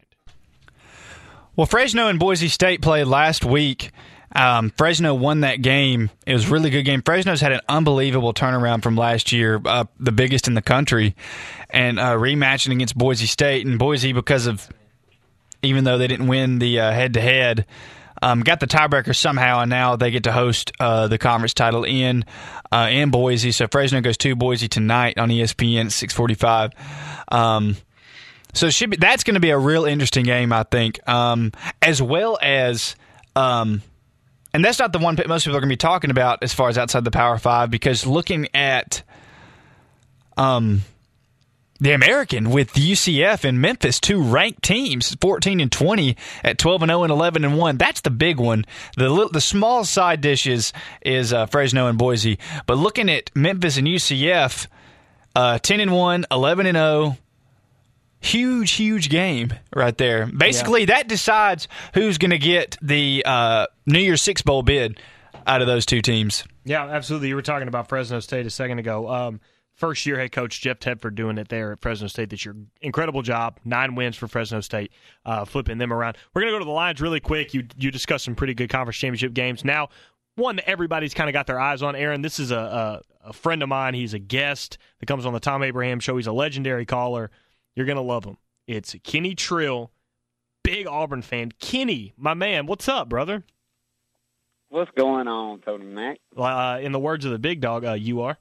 Well, Fresno and Boise State played last week. Um, Fresno won that game. It was a really good game. Fresno's had an unbelievable turnaround from last year, uh, the biggest in the country, and uh, rematching against Boise State. And Boise, because of, even though they didn't win the uh, head-to-head, um, got the tiebreaker somehow, and now they get to host uh, the conference title in uh, in Boise. So Fresno goes to Boise tonight on E S P N at six forty-five. Um So should be, that's going to be a real interesting game, I think, um, as well as um, – and that's not the one most people are going to be talking about as far as outside the Power Five, because looking at um, the American with U C F and Memphis, two ranked teams, fourteen and twenty at twelve and oh and eleven and one, that's the big one. The little, the small side dish is, is uh, Fresno and Boise. But looking at Memphis and U C F, uh, ten and one, eleven and oh, huge, huge game right there. Basically, yeah. That decides who's going to get the uh, New Year's Six Bowl bid out of those two teams. Yeah, absolutely. You were talking about Fresno State a second ago. Um, first year head coach Jeff Tedford doing it there at Fresno State this year. Incredible job. Nine wins for Fresno State, uh, flipping them around. We're going to go to the lines really quick. You you discussed some pretty good conference championship games. Now, one that everybody's kind of got their eyes on, Aaron. This is a, a, a friend of mine. He's a guest that comes on the Tom Abraham Show. He's a legendary caller. You're going to love him. It's Kenny Trill, big Auburn fan. Kenny, my man, what's up, brother? What's going on, Tony Mack? Uh, in the words of the big dog, uh, you are.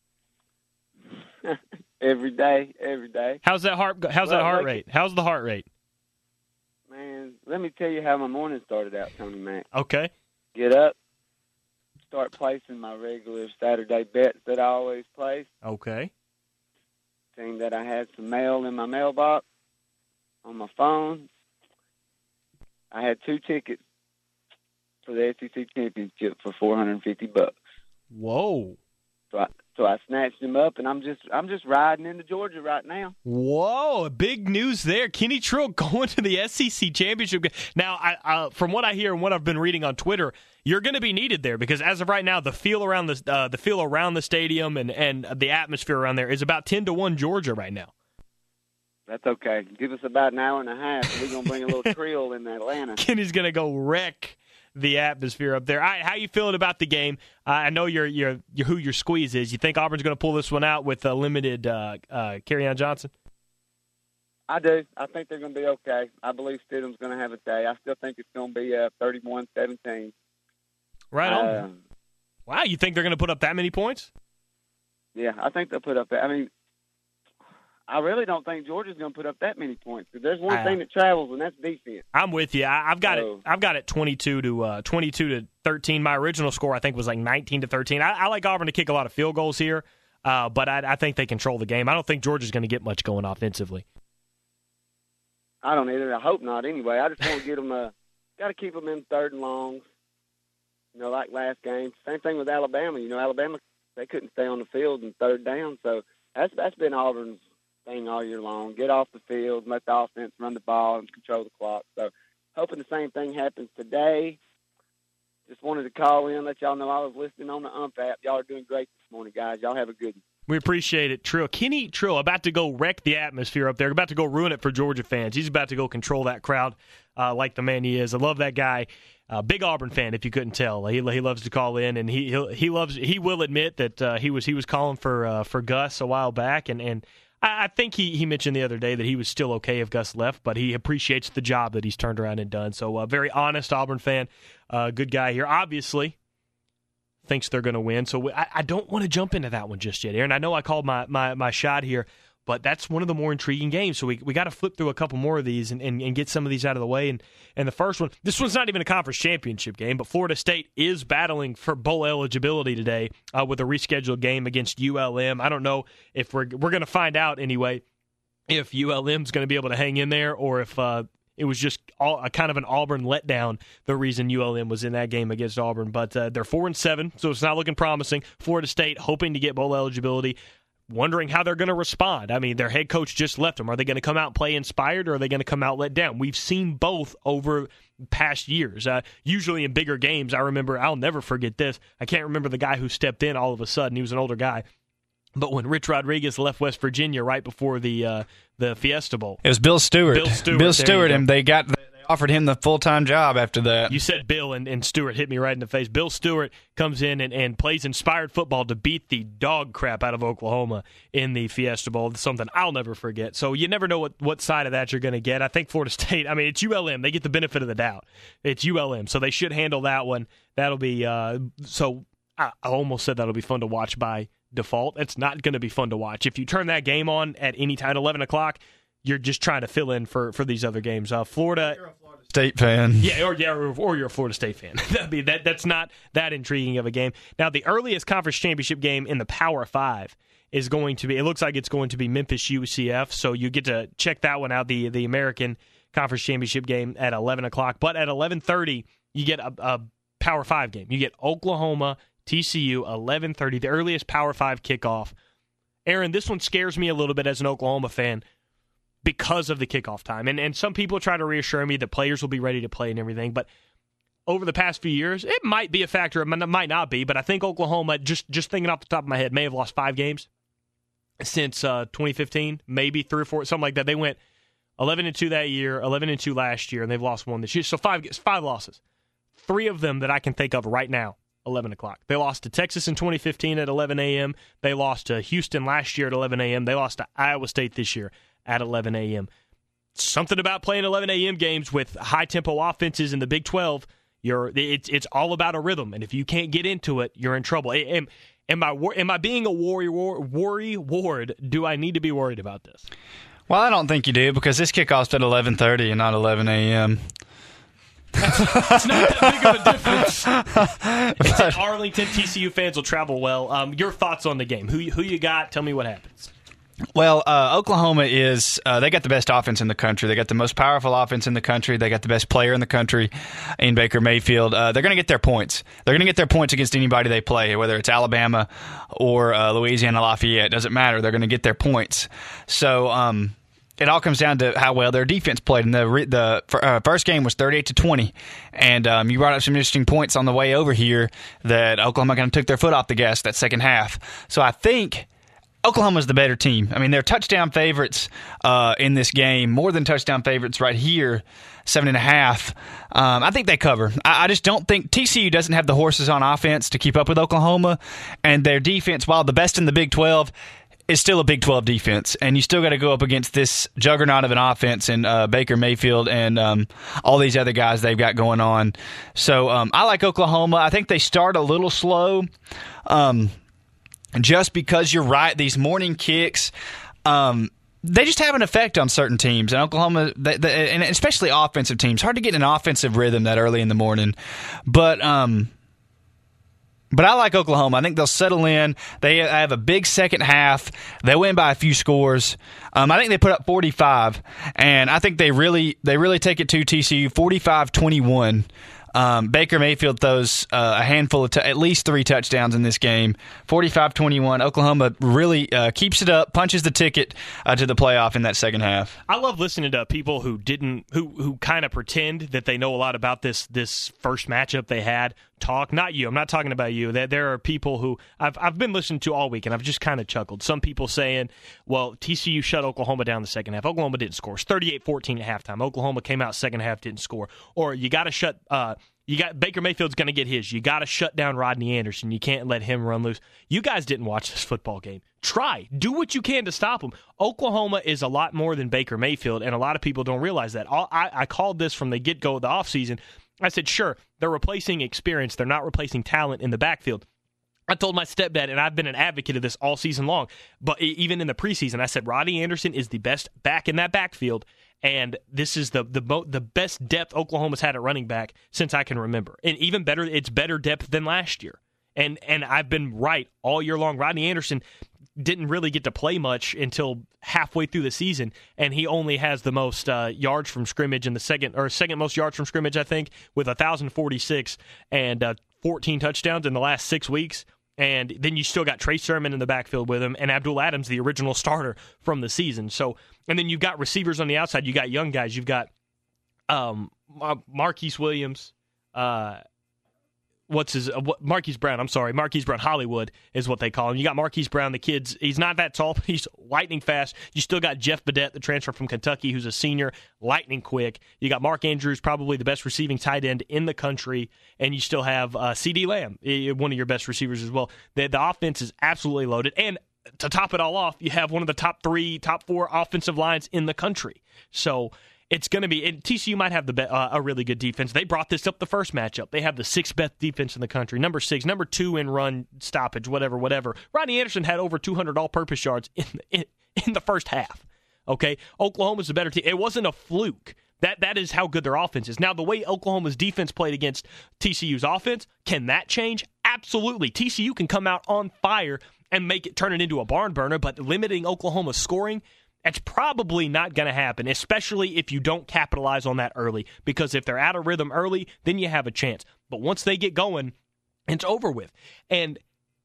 every day, every day. How's that heart? How's well, that heart rate? How's the heart rate? Man, let me tell you how my morning started out, Tony Mack. Okay. Get up, start placing my regular Saturday bets that I always place. Okay. Seeing that I had some mail in my mailbox on my phone. I had two tickets. for the S E C championship for four hundred fifty bucks. Whoa. So I, so I snatched him up, and I'm just I'm just riding into Georgia right now. Whoa, big news there. Kenny Trill going to the S E C championship game. Now, I, uh, from what I hear and what I've been reading on Twitter, you're going to be needed there because as of right now, the feel around the uh, the feel around the stadium and, and the atmosphere around there is about ten to one Georgia right now. That's okay. Give us about an hour and a half, and we're going to bring a little Trill in Atlanta. Kenny's going to go wreck the atmosphere up there. All right, how you feeling about the game? Uh, I know you're, you're, you're who your squeeze is. You think Auburn's going to pull this one out with a limited uh, uh, Kerryon Johnson? I do. I think they're going to be okay. I believe Stidham's going to have a day. I still think it's going to be uh, thirty-one seventeen. Right on. Uh, wow, you think they're going to put up that many points? Yeah, I think they'll put up that. I mean, I really don't think Georgia's going to put up that many points. Because there's one uh, thing that travels, and that's defense. I'm with you. I, I've got so, it. I've got it twenty-two to uh, twenty-two to thirteen. My original score, I think, was like nineteen to thirteen. I, I like Auburn to kick a lot of field goals here, uh, but I, I think they control the game. I don't think Georgia's going to get much going offensively. I don't either. I hope not. Anyway, I just want to get them. Uh, got to keep them in third and longs. You know, like last game. Same thing with Alabama. You know, Alabama, they couldn't stay on the field in third down. So that's that's been Auburn's thing all year long. Get off the field, let the offense run the ball, and control the clock. So hoping the same thing happens today. Just wanted to call in, let y'all know I was listening on the Ump app. Y'all are doing great this morning, guys. Y'all have a good one. We appreciate it, Trill. Kenny Trill about to go wreck the atmosphere up there, about to go ruin it for Georgia fans. He's about to go control that crowd uh, like the man he is. I love that guy. Uh, big Auburn fan, if you couldn't tell. He he loves to call in, and he he'll, he loves. He will admit that uh, he was he was calling for uh, for Gus a while back, and and I, I think he he mentioned the other day that he was still okay if Gus left, but he appreciates the job that he's turned around and done. So, uh, very honest Auburn fan, uh, good guy here. Obviously, thinks they're going to win. So I, I don't want to jump into that one just yet, Aaron. I know I called my, my, my shot here, but that's one of the more intriguing games. So we we got to flip through a couple more of these and, and, and get some of these out of the way. And, and the first one, this one's not even a conference championship game, but Florida State is battling for bowl eligibility today uh, with a rescheduled game against U L M. I don't know if we're we're going to find out anyway if U L M's going to be able to hang in there or if uh, it was just all, a kind of an Auburn letdown, the reason U L M was in that game against Auburn. But uh, they're four and seven, so it's not looking promising. Florida State hoping to get bowl eligibility, wondering how they're going to respond. I mean, their head coach just left them. Are they going to come out and play inspired, or are they going to come out let down? We've seen both over past years. Uh, usually in bigger games, I remember, I'll never forget this. I can't remember the guy who stepped in all of a sudden. He was an older guy. But when Rich Rodriguez left West Virginia right before the uh, the Fiesta Bowl, it was Bill Stewart. Bill Stewart. Bill Stewart, and they got they offered him the full time job after that. You said Bill, and, and Stewart hit me right in the face. Bill Stewart comes in and, and plays inspired football to beat the dog crap out of Oklahoma in the Fiesta Bowl. It's something I'll never forget. So you never know what, what side of that you're going to get. I think Florida State, I mean, it's U L M. They get the benefit of the doubt. It's U L M, so they should handle that one. That'll be uh, so. I, I almost said that'll be fun to watch by default. It's not going to be fun to watch. If you turn that game on at any time, eleven o'clock, you're just trying to fill in for, for these other games. Uh, Florida, you're a Florida State fan, yeah, or yeah, or, or you're a Florida State fan. That'd be that. That's not that intriguing of a game. Now, the earliest conference championship game in the Power Five is going to be. It looks like it's going to be Memphis U C F. So you get to check that one out. The the American Conference Championship game at eleven o'clock. But at eleven thirty, you get a, a Power Five game. You get Oklahoma, T C U, eleven thirty, the earliest Power five kickoff. Aaron, this one scares me a little bit as an Oklahoma fan because of the kickoff time. And and some people try to reassure me that players will be ready to play and everything. But over the past few years, it might be a factor. It might not be. But I think Oklahoma, just, just thinking off the top of my head, may have lost five games since uh, twenty fifteen, maybe three or four, something like that. They went eleven and two that year, eleven and two last year, and they've lost one this year. So five five losses. Three of them that I can think of right now. eleven o'clock. They lost to Texas in twenty fifteen at eleven a.m. They lost to Houston last year at eleven a.m. They lost to Iowa State this year at eleven a.m. Something about playing eleven a.m. games with high-tempo offenses in the Big twelve, you're it's it's all about a rhythm, and if you can't get into it, you're in trouble. Am, am, I, am I being a worry, worry ward? Do I need to be worried about this? Well, I don't think you do, because this kickoff's at eleven thirty and not eleven a.m. It's not that big of a difference. It's in Arlington. T C U fans will travel well. Um, your thoughts on the game? Who who you got? Tell me what happens. Well, uh, Oklahoma is uh, they got the best offense in the country. They got the most powerful offense in the country. They got the best player in the country in Baker Mayfield. Uh, they're going to get their points. They're going to get their points against anybody they play, whether it's Alabama or uh, Louisiana Lafayette. It doesn't matter. They're going to get their points. So um, it all comes down to how well their defense played. And the the uh, first game was thirty-eight to twenty, and um, you brought up some interesting points on the way over here that Oklahoma kind of took their foot off the gas that second half. So I think Oklahoma's the better team. I mean, they're touchdown favorites uh, in this game, more than touchdown favorites right here, seven and a half. Um, I think they cover. I, I just don't think T C U doesn't have the horses on offense to keep up with Oklahoma, and their defense, while the best in the Big twelve, is still a Big twelve defense, and you still got to go up against this juggernaut of an offense in uh, Baker Mayfield and um, all these other guys they've got going on. So um, I like Oklahoma. I think they start a little slow. Um Just because you're right, these morning kicks, um, they just have an effect on certain teams. And Oklahoma, they, they, and especially offensive teams, hard to get an offensive rhythm that early in the morning. But um, but I like Oklahoma. I think they'll settle in. They have a big second half. They win by a few scores. Um, I think they put up forty-five, and I think they really they really take it to T C U, forty-five twenty-one. Um, Baker Mayfield throws uh, a handful of t- at least three touchdowns in this game. forty-five twenty-one. Oklahoma really uh, keeps it up, punches the ticket uh, to the playoff in that second half. I love listening to people who didn't, who who kind of pretend that they know a lot about this this first matchup they had. Talk, not you. I'm not talking about you. There, there are people who I've I've been listening to all week, and I've just kind of chuckled. Some people saying, "Well, T C U shut Oklahoma down the second half. Oklahoma didn't score. It's thirty-eight fourteen at halftime. Oklahoma came out second half, didn't score." Or you got to shut. Uh, you got Baker Mayfield's going to get his. You got to shut down Rodney Anderson. You can't let him run loose. You guys didn't watch this football game. Try. Do what you can to stop him. Oklahoma is a lot more than Baker Mayfield, and a lot of people don't realize that. I, I called this from the get-go of the offseason. I said, sure, they're replacing experience. They're not replacing talent in the backfield. I told my stepdad, and I've been an advocate of this all season long, but even in the preseason, I said Rodney Anderson is the best back in that backfield, and this is the the the best depth Oklahoma's had at running back since I can remember. And even better, it's better depth than last year. And and I've been right all year long. Rodney Anderson didn't really get to play much until halfway through the season, and he only has the most uh, yards from scrimmage in the second, or second most yards from scrimmage, I think, with one thousand forty-six and uh, fourteen touchdowns in the last six weeks. And then you still got Trey Sermon in the backfield with him, and Abdul Adams, the original starter from the season. So, and then you've got receivers on the outside. You got young guys. You've got um, Marquise Williams. Uh, what's his uh, what, Marquise Brown? I'm sorry, Marquise Brown. Hollywood is what they call him. You got Marquise Brown. The kid's he's not that tall, but he's lightning fast. You still got Jeff Badette, the transfer from Kentucky, who's a senior, lightning quick. You got Mark Andrews, probably the best receiving tight end in the country, and you still have uh, CeeDee Lamb, one of your best receivers as well. The, the offense is absolutely loaded, and to top it all off, you have one of the top three, top four offensive lines in the country. So it's going to be – T C U might have the be, uh, a really good defense. They brought this up the first matchup. They have the sixth best defense in the country, number six, number two in run stoppage, whatever, whatever. Rodney Anderson had over two hundred all-purpose yards in, in, in the first half. Okay? Oklahoma's a better team. It wasn't a fluke. That That is how good their offense is. Now, the way Oklahoma's defense played against T C U's offense, can that change? Absolutely. T C U can come out on fire and make it turn it into a barn burner, but limiting Oklahoma's scoring – that's probably not going to happen, especially if you don't capitalize on that early, because if they're out of rhythm early, then you have a chance. But once they get going, it's over with. And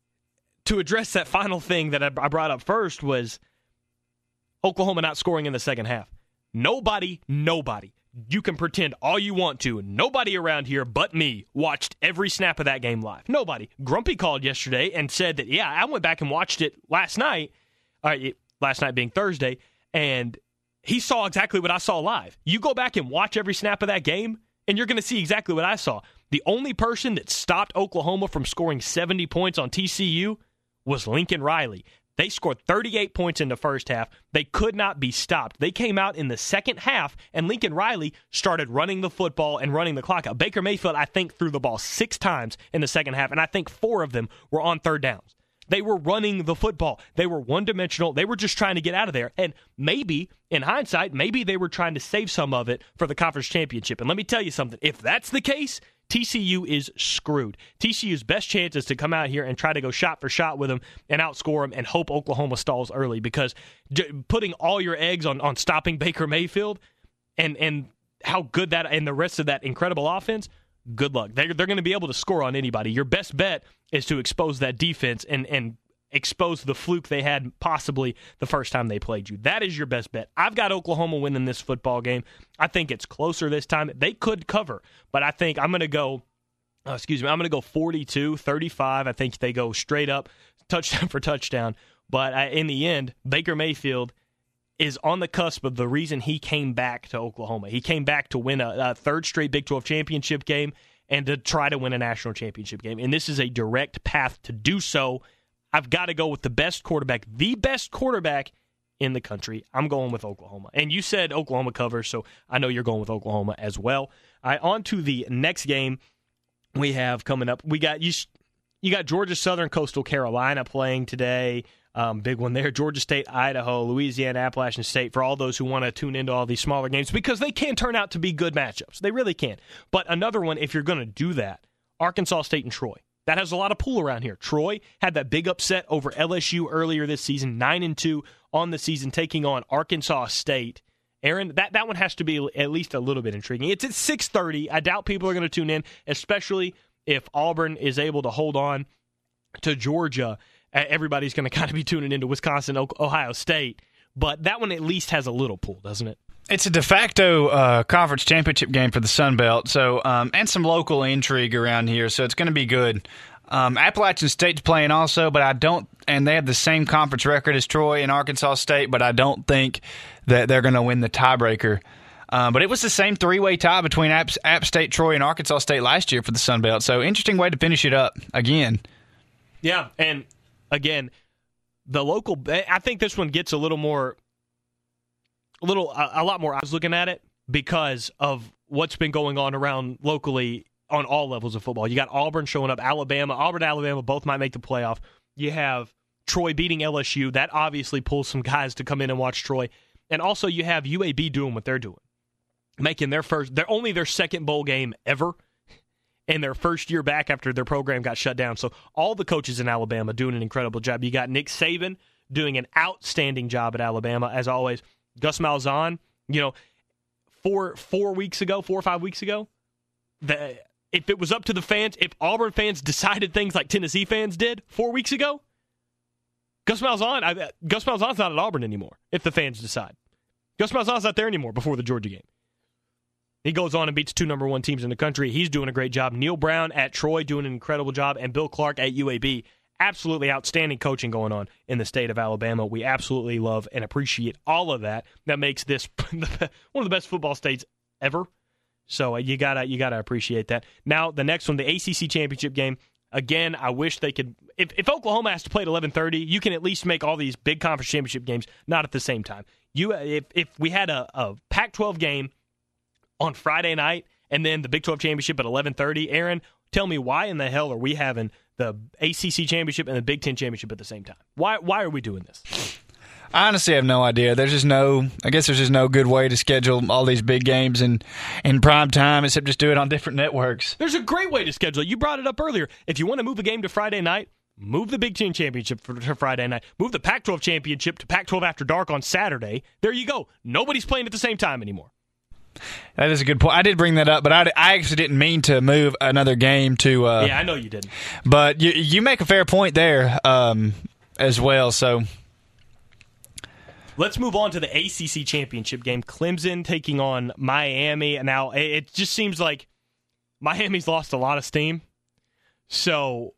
to address that final thing that I brought up first was Oklahoma not scoring in the second half. Nobody, nobody, you can pretend all you want to, nobody around here but me watched every snap of that game live. Nobody. Grumpy called yesterday and said that, yeah, I went back and watched it last night. All right, it, last night being Thursday, and he saw exactly what I saw live. You go back and watch every snap of that game, and you're going to see exactly what I saw. The only person that stopped Oklahoma from scoring seventy points on T C U was Lincoln Riley. They scored thirty-eight points in the first half. They could not be stopped. They came out in the second half, and Lincoln Riley started running the football and running the clock out. Baker Mayfield, I think, threw the ball six times in the second half, and I think four of them were on third downs. They were running the football. They were one-dimensional. They were just trying to get out of there. And maybe, in hindsight, maybe they were trying to save some of it for the conference championship. And let me tell you something. If that's the case, T C U is screwed. T C U's best chance is to come out here and try to go shot for shot with them and outscore them and hope Oklahoma stalls early, because j- putting all your eggs on, on stopping Baker Mayfield and and how good that and the rest of that incredible offense, good luck. They're, they're going to be able to score on anybody. Your best bet is to expose that defense and and expose the fluke they had possibly the first time they played you. That is your best bet. I've got Oklahoma winning this football game. I think it's closer this time. They could cover, but I think I'm going to go, uh, excuse me, I'm going to go forty-two thirty-five. I think they go straight up, touchdown for touchdown. But I, in the end, Baker Mayfield is on the cusp of the reason he came back to Oklahoma. He came back to win a, a third straight Big twelve championship game and to try to win a national championship game. And this is a direct path to do so. I've got to go with the best quarterback, the best quarterback in the country. I'm going with Oklahoma. And you said Oklahoma covers, so I know you're going with Oklahoma as well. All right, on to the next game we have coming up. We got you, you got Georgia Southern Coastal Carolina playing today. Um, big one there. Georgia State, Idaho, Louisiana, Appalachian State, for all those who want to tune into all these smaller games, because they can turn out to be good matchups. They really can. But another one, if you're going to do that, Arkansas State and Troy. That has a lot of pull around here. Troy had that big upset over L S U earlier this season, nine and two on the season, taking on Arkansas State. Aaron, that, that one has to be at least a little bit intriguing. It's at six thirty. I doubt people are going to tune in, especially if Auburn is able to hold on to Georgia. Everybody's going to kind of be tuning into Wisconsin, Ohio State. But that one at least has a little pull, doesn't it? It's a de facto uh, conference championship game for the Sun Belt, so um, and some local intrigue around here, so it's going to be good. Um, Appalachian State's playing also, but I don't, and they have the same conference record as Troy and Arkansas State, but I don't think that they're going to win the tiebreaker. Um, but it was the same three-way tie between App, App State, Troy, and Arkansas State last year for the Sun Belt, so interesting way to finish it up again. Yeah, and again, the local, I think this one gets a little more. A little, a, a lot more. I was looking at it because of what's been going on around locally on all levels of football. You got Auburn showing up, Alabama, Auburn, Alabama, both might make the playoff. You have Troy beating L S U. That obviously pulls some guys to come in and watch Troy. And also you have U A B doing what they're doing, making their first, they're only their second bowl game ever in their first year back after their program got shut down. So all the coaches in Alabama doing an incredible job. You got Nick Saban doing an outstanding job at Alabama, as always. Gus Malzahn, you know, four four weeks ago, four or five weeks ago, the, if it was up to the fans, if Auburn fans decided things like Tennessee fans did four weeks ago, Gus Malzahn, I, Gus Malzahn's not at Auburn anymore. If the fans decide, Gus Malzahn's not there anymore before the Georgia game. He goes on and beats two number one teams in the country. He's doing a great job. Neil Brown at Troy doing an incredible job, and Bill Clark at U A B. Absolutely outstanding coaching going on in the state of Alabama. We absolutely love and appreciate all of that. That makes this one of the best football states ever. So uh, you gotta you gotta appreciate that. Now the next one, the A C C championship game. Again, I wish they could. If, if Oklahoma has to play at eleven thirty, you can at least make all these big conference championship games not at the same time. You if if we had a, a Pac twelve game on Friday night and then the Big twelve championship at eleven thirty, Aaron, tell me why in the hell are we having the A C C championship and the Big Ten championship at the same time? Why why are we doing this? I honestly have no idea. There's just no, I guess there's just no good way to schedule all these big games in, in prime time except just do it on different networks. There's a great way to schedule it. You brought it up earlier. If you want to move a game to Friday night, move the Big Ten championship for, for Friday night. Move the Pac twelve championship to Pac twelve After Dark on Saturday. There you go. Nobody's playing at the same time anymore. That is a good point. I did bring that up, but I, I actually didn't mean to move another game to. Uh, yeah, I know you didn't. But you you make a fair point there um, as well. So let's move on to the A C C championship game. Clemson taking on Miami. Now it just seems like Miami's lost a lot of steam. So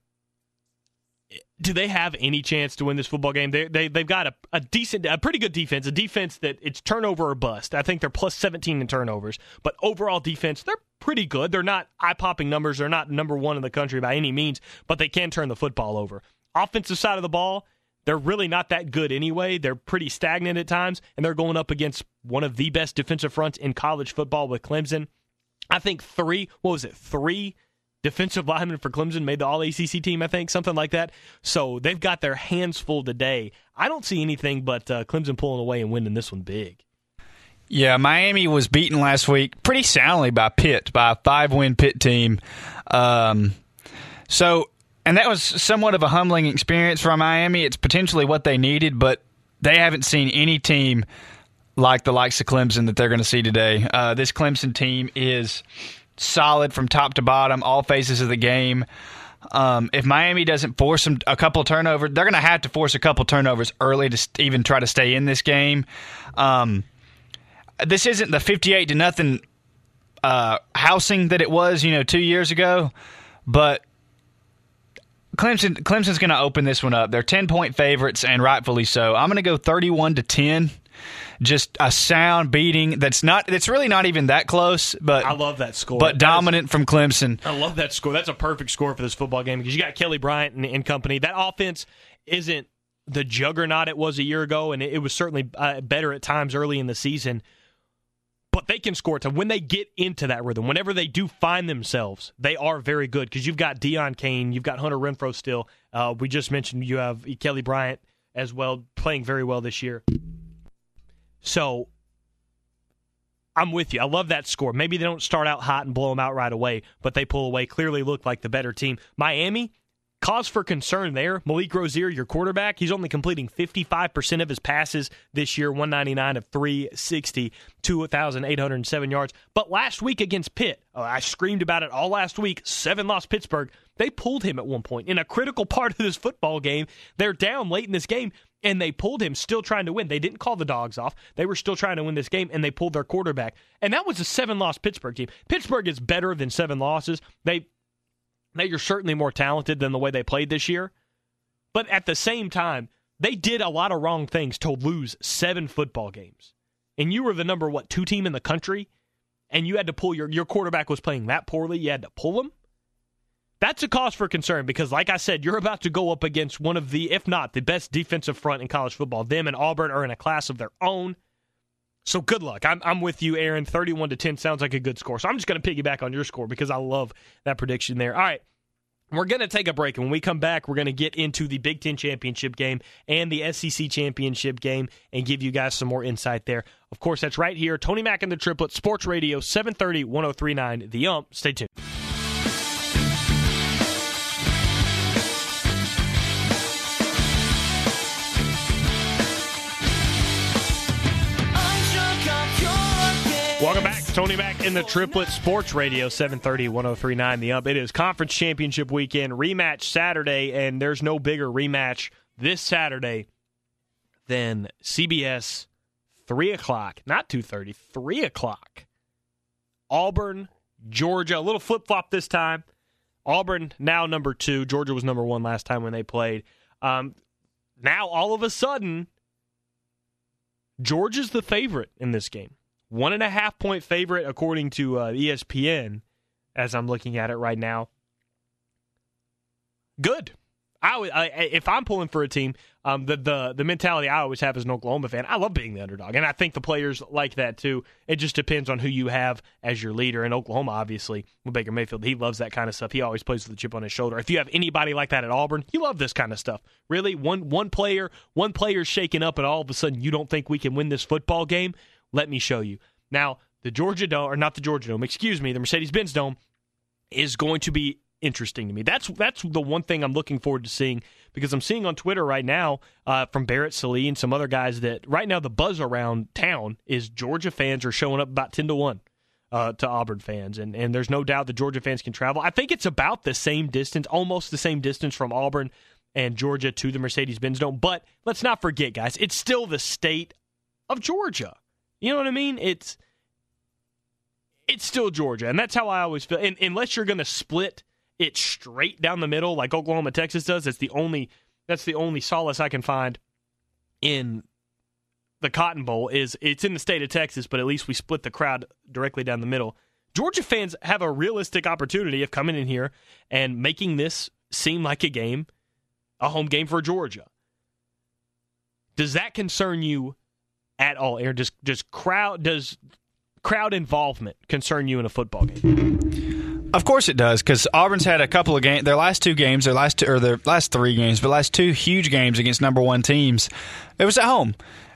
do they have any chance to win this football game? They, they, they've got a, a decent, a pretty good defense, a defense that it's turnover or bust. I think they're plus seventeen in turnovers, but overall defense, they're pretty good. They're not eye-popping numbers. They're not number one in the country by any means, but they can turn the football over. Offensive side of the ball, they're really not that good anyway. They're pretty stagnant at times, and they're going up against one of the best defensive fronts in college football with Clemson. I think three, what was it, three defensive linemen for Clemson made the All-A C C team, I think, something like that. So they've got their hands full today. I don't see anything but uh, Clemson pulling away and winning this one big. Yeah, Miami was beaten last week pretty soundly by Pitt, by a five-win Pitt team. Um, so, and that was somewhat of a humbling experience for Miami. It's potentially what they needed, but they haven't seen any team like the likes of Clemson that they're going to see today. Uh, this Clemson team is solid from top to bottom, all phases of the game. Um, if Miami doesn't force them a couple turnovers, they're going to have to force a couple turnovers early to even try to stay in this game. Um, this isn't the fifty-eight to nothing uh, housing that it was, you know, two years ago, but Clemson Clemson's going to open this one up. They're ten-point favorites, and rightfully so. I'm going to go thirty-one to ten. Just a sound beating that's not that's really not even that close, but I love that score. But dominant is, from Clemson. I love that score. That's a perfect score for this football game because you got Kelly Bryant and, and company. That offense isn't the juggernaut it was a year ago, and it, it was certainly uh, better at times early in the season. But they can score. So when they get into that rhythm, whenever they do find themselves, they are very good because you've got Deion Kane, you've got Hunter Renfrow still. Uh, we just mentioned you have Kelly Bryant as well, playing very well this year. So I'm with you. I love that score. Maybe they don't start out hot and blow them out right away, but they pull away, clearly look like the better team. Miami, cause for concern there. Malik Rozier, your quarterback, he's only completing fifty-five percent of his passes this year, one ninety-nine of three sixty, two thousand eight hundred seven yards. But last week against Pitt, oh, I screamed about it all last week, seven-loss Pittsburgh, they pulled him at one point. In a critical part of this football game, they're down late in this game, and they pulled him, still trying to win. They didn't call the dogs off. They were still trying to win this game, and they pulled their quarterback. And that was a seven-loss Pittsburgh team. Pittsburgh is better than seven losses. They They are certainly more talented than the way they played this year. But at the same time, they did a lot of wrong things to lose seven football games. And you were the number, what, two team in the country? And you had to pull your, your quarterback was playing that poorly. You had to pull him. That's a cause for concern because, like I said, you're about to go up against one of the, if not the best defensive front in college football. Them and Auburn are in a class of their own. So good luck. I'm I'm with you, Aaron. thirty-one to ten sounds like a good score. So I'm just going to piggyback on your score because I love that prediction there. All right, we're going to take a break. And when we come back, we're going to get into the Big Ten Championship game and the S E C Championship game and give you guys some more insight there. Of course, that's right here. Tony Mack and the Triplet, Sports Radio, seven thirty, ten thirty-nine, The Ump. Stay tuned. Welcome back. Tony Mack in the Triplet, Sports Radio, seven thirty, ten thirty-nine, The Ump. It is Conference Championship weekend, rematch Saturday, and there's no bigger rematch this Saturday than C B S, three o'clock, not two thirty, three o'clock. Auburn, Georgia, a little flip-flop this time. Auburn now number two. Georgia was number one last time when they played. Um, now, all of a sudden, Georgia's the favorite in this game. One and a half point favorite according to uh, E S P N, as I'm looking at it right now. Good. I, I if I'm pulling for a team, um, the the the mentality I always have as an Oklahoma fan, I love being the underdog, and I think the players like that too. It just depends on who you have as your leader. And Oklahoma, obviously, with Baker Mayfield, he loves that kind of stuff. He always plays with a chip on his shoulder. If you have anybody like that at Auburn, you love this kind of stuff. Really, one one player, one player's shaking up, and all of a sudden you don't think we can win this football game. Let me show you. Now, the Georgia Dome, or not the Georgia Dome, excuse me, the Mercedes-Benz Dome is going to be interesting to me. That's that's the one thing I'm looking forward to seeing because I'm seeing on Twitter right now uh, from Barrett Sallee and some other guys that right now the buzz around town is Georgia fans are showing up about ten to one uh, to Auburn fans, and, and there's no doubt the Georgia fans can travel. I think it's about the same distance, almost the same distance from Auburn and Georgia to the Mercedes-Benz Dome, but let's not forget, guys, it's still the state of Georgia. You know what I mean? It's it's still Georgia, and that's how I always feel. And, unless you're going to split it straight down the middle, like Oklahoma, Texas does, that's the only that's the only solace I can find in the Cotton Bowl. Is it's in the state of Texas, but at least we split the crowd directly down the middle. Georgia fans have a realistic opportunity of coming in here and making this seem like a game, a home game for Georgia. Does that concern you at all, Aaron? Does, does crowd does crowd involvement concern you in a football game? Of course it does, because Auburn's had a couple of games. Their last two games, their last two, or their last three games, but last two huge games against number one teams. It was at home,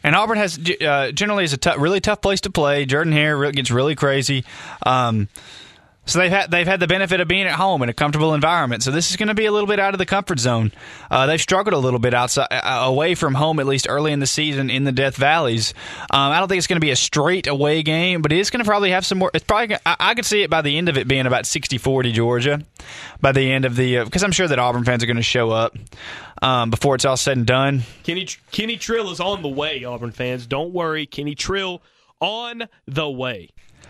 And Auburn has uh, generally is a t- really tough place to play. Jordan-Hare gets really crazy. Um, so they've had they've had the benefit of being at home in a comfortable environment. So this is going to be a little bit out of the comfort zone. Uh, they've struggled a little bit outside, uh, away from home, at least early in the season in the Death Valleys. Um, I don't think it's going to be a straight away game, but it is going to probably have some more. It's probably I, I could see it by the end of it being about sixty forty Georgia. By the end of the because uh, I'm sure that Auburn fans are going to show up um, before it's all said and done. Kenny Kenny Trill is on the way, Auburn fans. Don't worry, Kenny Trill on the way.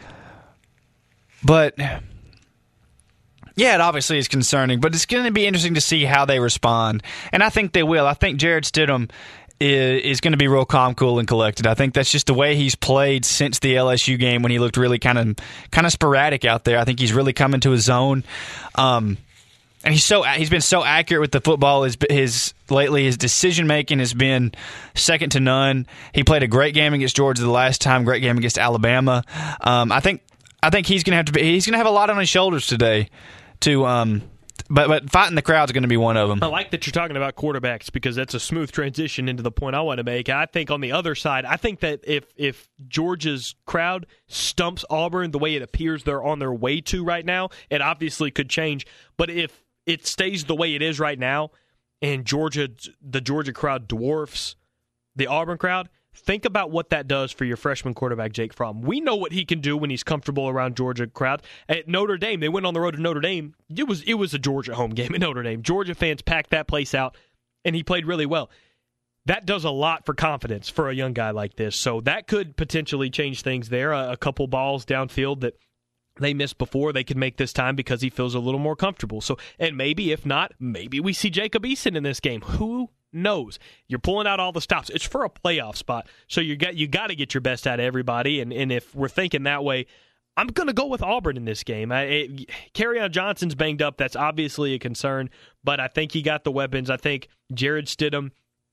But, yeah, it obviously is concerning, but it's going to be interesting to see how they respond. And I think they will. I think Jarrett Stidham is, is going to be real calm, cool, and collected. I think that's just the way he's played since the L S U game when he looked really kind of kind of sporadic out there. I think he's really come into his zone. Um, and he's so he's been so accurate with the football. His, his lately his decision making has been second to none. He played a great game against Georgia the last time, great game against Alabama. Um, I think I think he's gonna have to be. He's gonna have a lot on his shoulders today. To um, but but fighting the crowd is going to be one of them. I like that you're talking about quarterbacks because that's a smooth transition into the point I want to make. I think on the other side, I think that if if Georgia's crowd stumps Auburn the way it appears they're on their way to right now, it obviously could change. But if it stays the way it is right now, and Georgia, the Georgia crowd dwarfs the Auburn crowd, think about what that does for your freshman quarterback, Jake Fromm. We know what he can do when he's comfortable around Georgia crowd. At Notre Dame, they went on the road to Notre Dame. It was it was a Georgia home game at Notre Dame. Georgia fans packed that place out, and he played really well. That does a lot for confidence for a young guy like this. So that could potentially change things there. A, a couple balls downfield that they missed before, they could make this time because he feels a little more comfortable. So, and maybe, if not, maybe we see Jacob Eason in this game. Who knows? You're pulling out all the stops. It's for a playoff spot, so you got you got to get your best out of everybody. And and if we're thinking that way, I'm going to go with Auburn in this game. I, it, Kerryon Johnson's banged up. That's obviously a concern, but I think he got the weapons. I think Jarrett Stidham.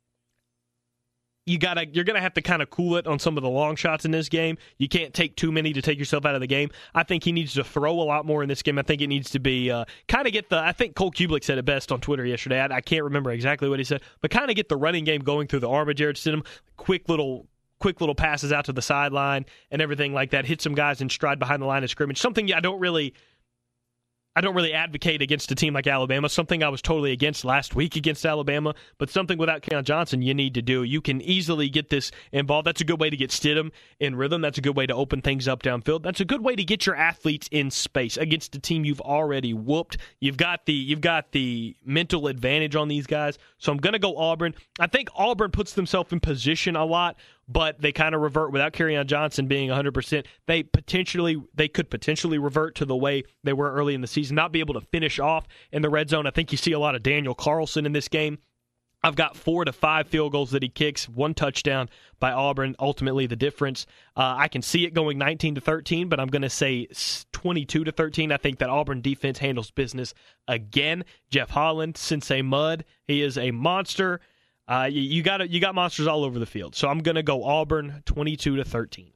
You gotta, you're going to have to kind of cool it on some of the long shots in this game. You can't take too many to take yourself out of the game. I think he needs to throw a lot more in this game. I think it needs to be uh, kind of get the, I think Cole Kublik said it best on Twitter yesterday. I, I can't remember exactly what he said, but kind of get the running game going through the arm of Jarrett Stidham. Quick little quick little passes out to the sideline and everything like that. Hit some guys in stride behind the line of scrimmage. Something I don't really... I don't really advocate against a team like Alabama, something I was totally against last week against Alabama, but something without Kerryon Johnson you need to do. You can easily get this involved. That's a good way to get Stidham in rhythm. That's a good way to open things up downfield. That's a good way to get your athletes in space against a team you've already whooped. You've got the you've got the mental advantage on these guys, so I'm going to go Auburn. I think Auburn puts themselves in position a lot, but they kind of revert without Kerryon Johnson being one hundred percent. They potentially, they could potentially revert to the way they were early in the season, not be able to finish off in the red zone. I think you see a lot of Daniel Carlson in this game. I've got four to five field goals that he kicks, one touchdown by Auburn, ultimately the difference. Uh, I can see it going nineteen to thirteen, but I'm going to say twenty-two to thirteen. I think that Auburn defense handles business again. Jeff Holland, Sensei Mud, he is a monster. Uh, you, you got you got monsters all over the field. So I'm going to go Auburn twenty-two to thirteen.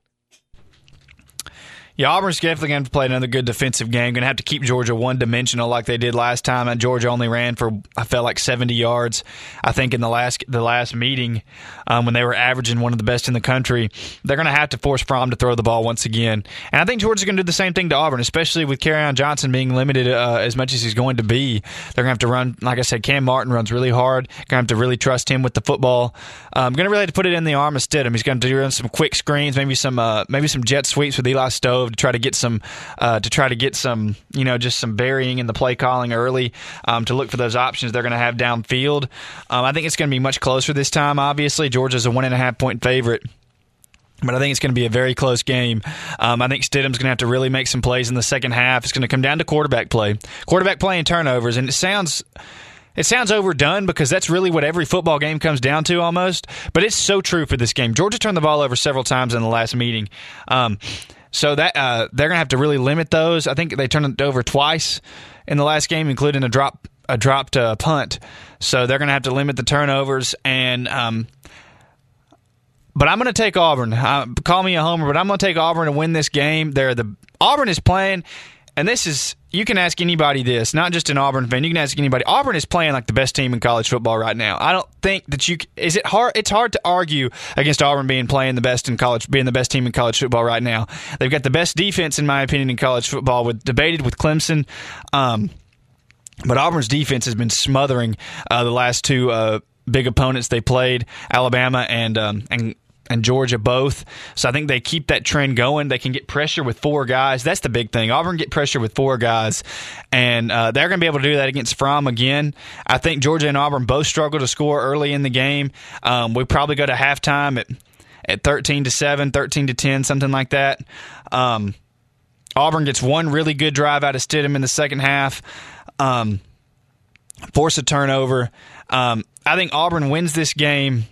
Yeah, Auburn's definitely going to play another good defensive game. Going to have to keep Georgia one-dimensional like they did last time. And Georgia only ran for, I felt like, seventy yards, I think, in the last the last meeting um, when they were averaging one of the best in the country. They're going to have to force Fromm to throw the ball once again. And I think Georgia's going to do the same thing to Auburn, especially with Kerryon Johnson being limited uh, as much as he's going to be. They're going to have to run, like I said, Cam Martin runs really hard. Going to have to really trust him with the football. Um, going to really have to put it in the arm of Stidham. He's going to run some quick screens, maybe some uh, maybe some jet sweeps with Eli Stove to try to get some, uh, to try to get some, you know, just some varying in the play calling early um, to look for those options they're going to have downfield. Um, I think it's going to be much closer this time. Obviously, Georgia's a one and a half point favorite. But I think it's going to be a very close game. Um, I think Stidham's going to have to really make some plays in the second half. It's going to come down to quarterback play, quarterback play and turnovers. And it sounds. It sounds overdone because that's really what every football game comes down to almost. But it's so true for this game. Georgia turned the ball over several times in the last meeting. Um, so that uh, they're going to have to really limit those. I think they turned it over twice in the last game, including a drop a dropped uh, punt. So they're going to have to limit the turnovers. And um, But I'm going to take Auburn. Uh, call me a homer, but I'm going to take Auburn to win this game. They're the Auburn is playing, and this is you can ask anybody this, not just an Auburn fan. You can ask anybody. Auburn is playing like the best team in college football right now. I don't think that you is it hard. It's hard to argue against Auburn being playing the best in college, being the best team in college football right now. They've got the best defense, in my opinion, in college football. With debated with Clemson, um, but Auburn's defense has been smothering uh, the last two uh, big opponents they played, Alabama and um, and. and Georgia both. So I think they keep that trend going. They can get pressure with four guys. That's the big thing. Auburn get pressure with four guys, and uh, they're going to be able to do that against Fromm again. I think Georgia and Auburn both struggle to score early in the game. Um, we probably go to halftime at at thirteen to seven, thirteen to ten, something like that. Um, Auburn gets one really good drive out of Stidham in the second half, um, force a turnover. Um, I think Auburn wins this game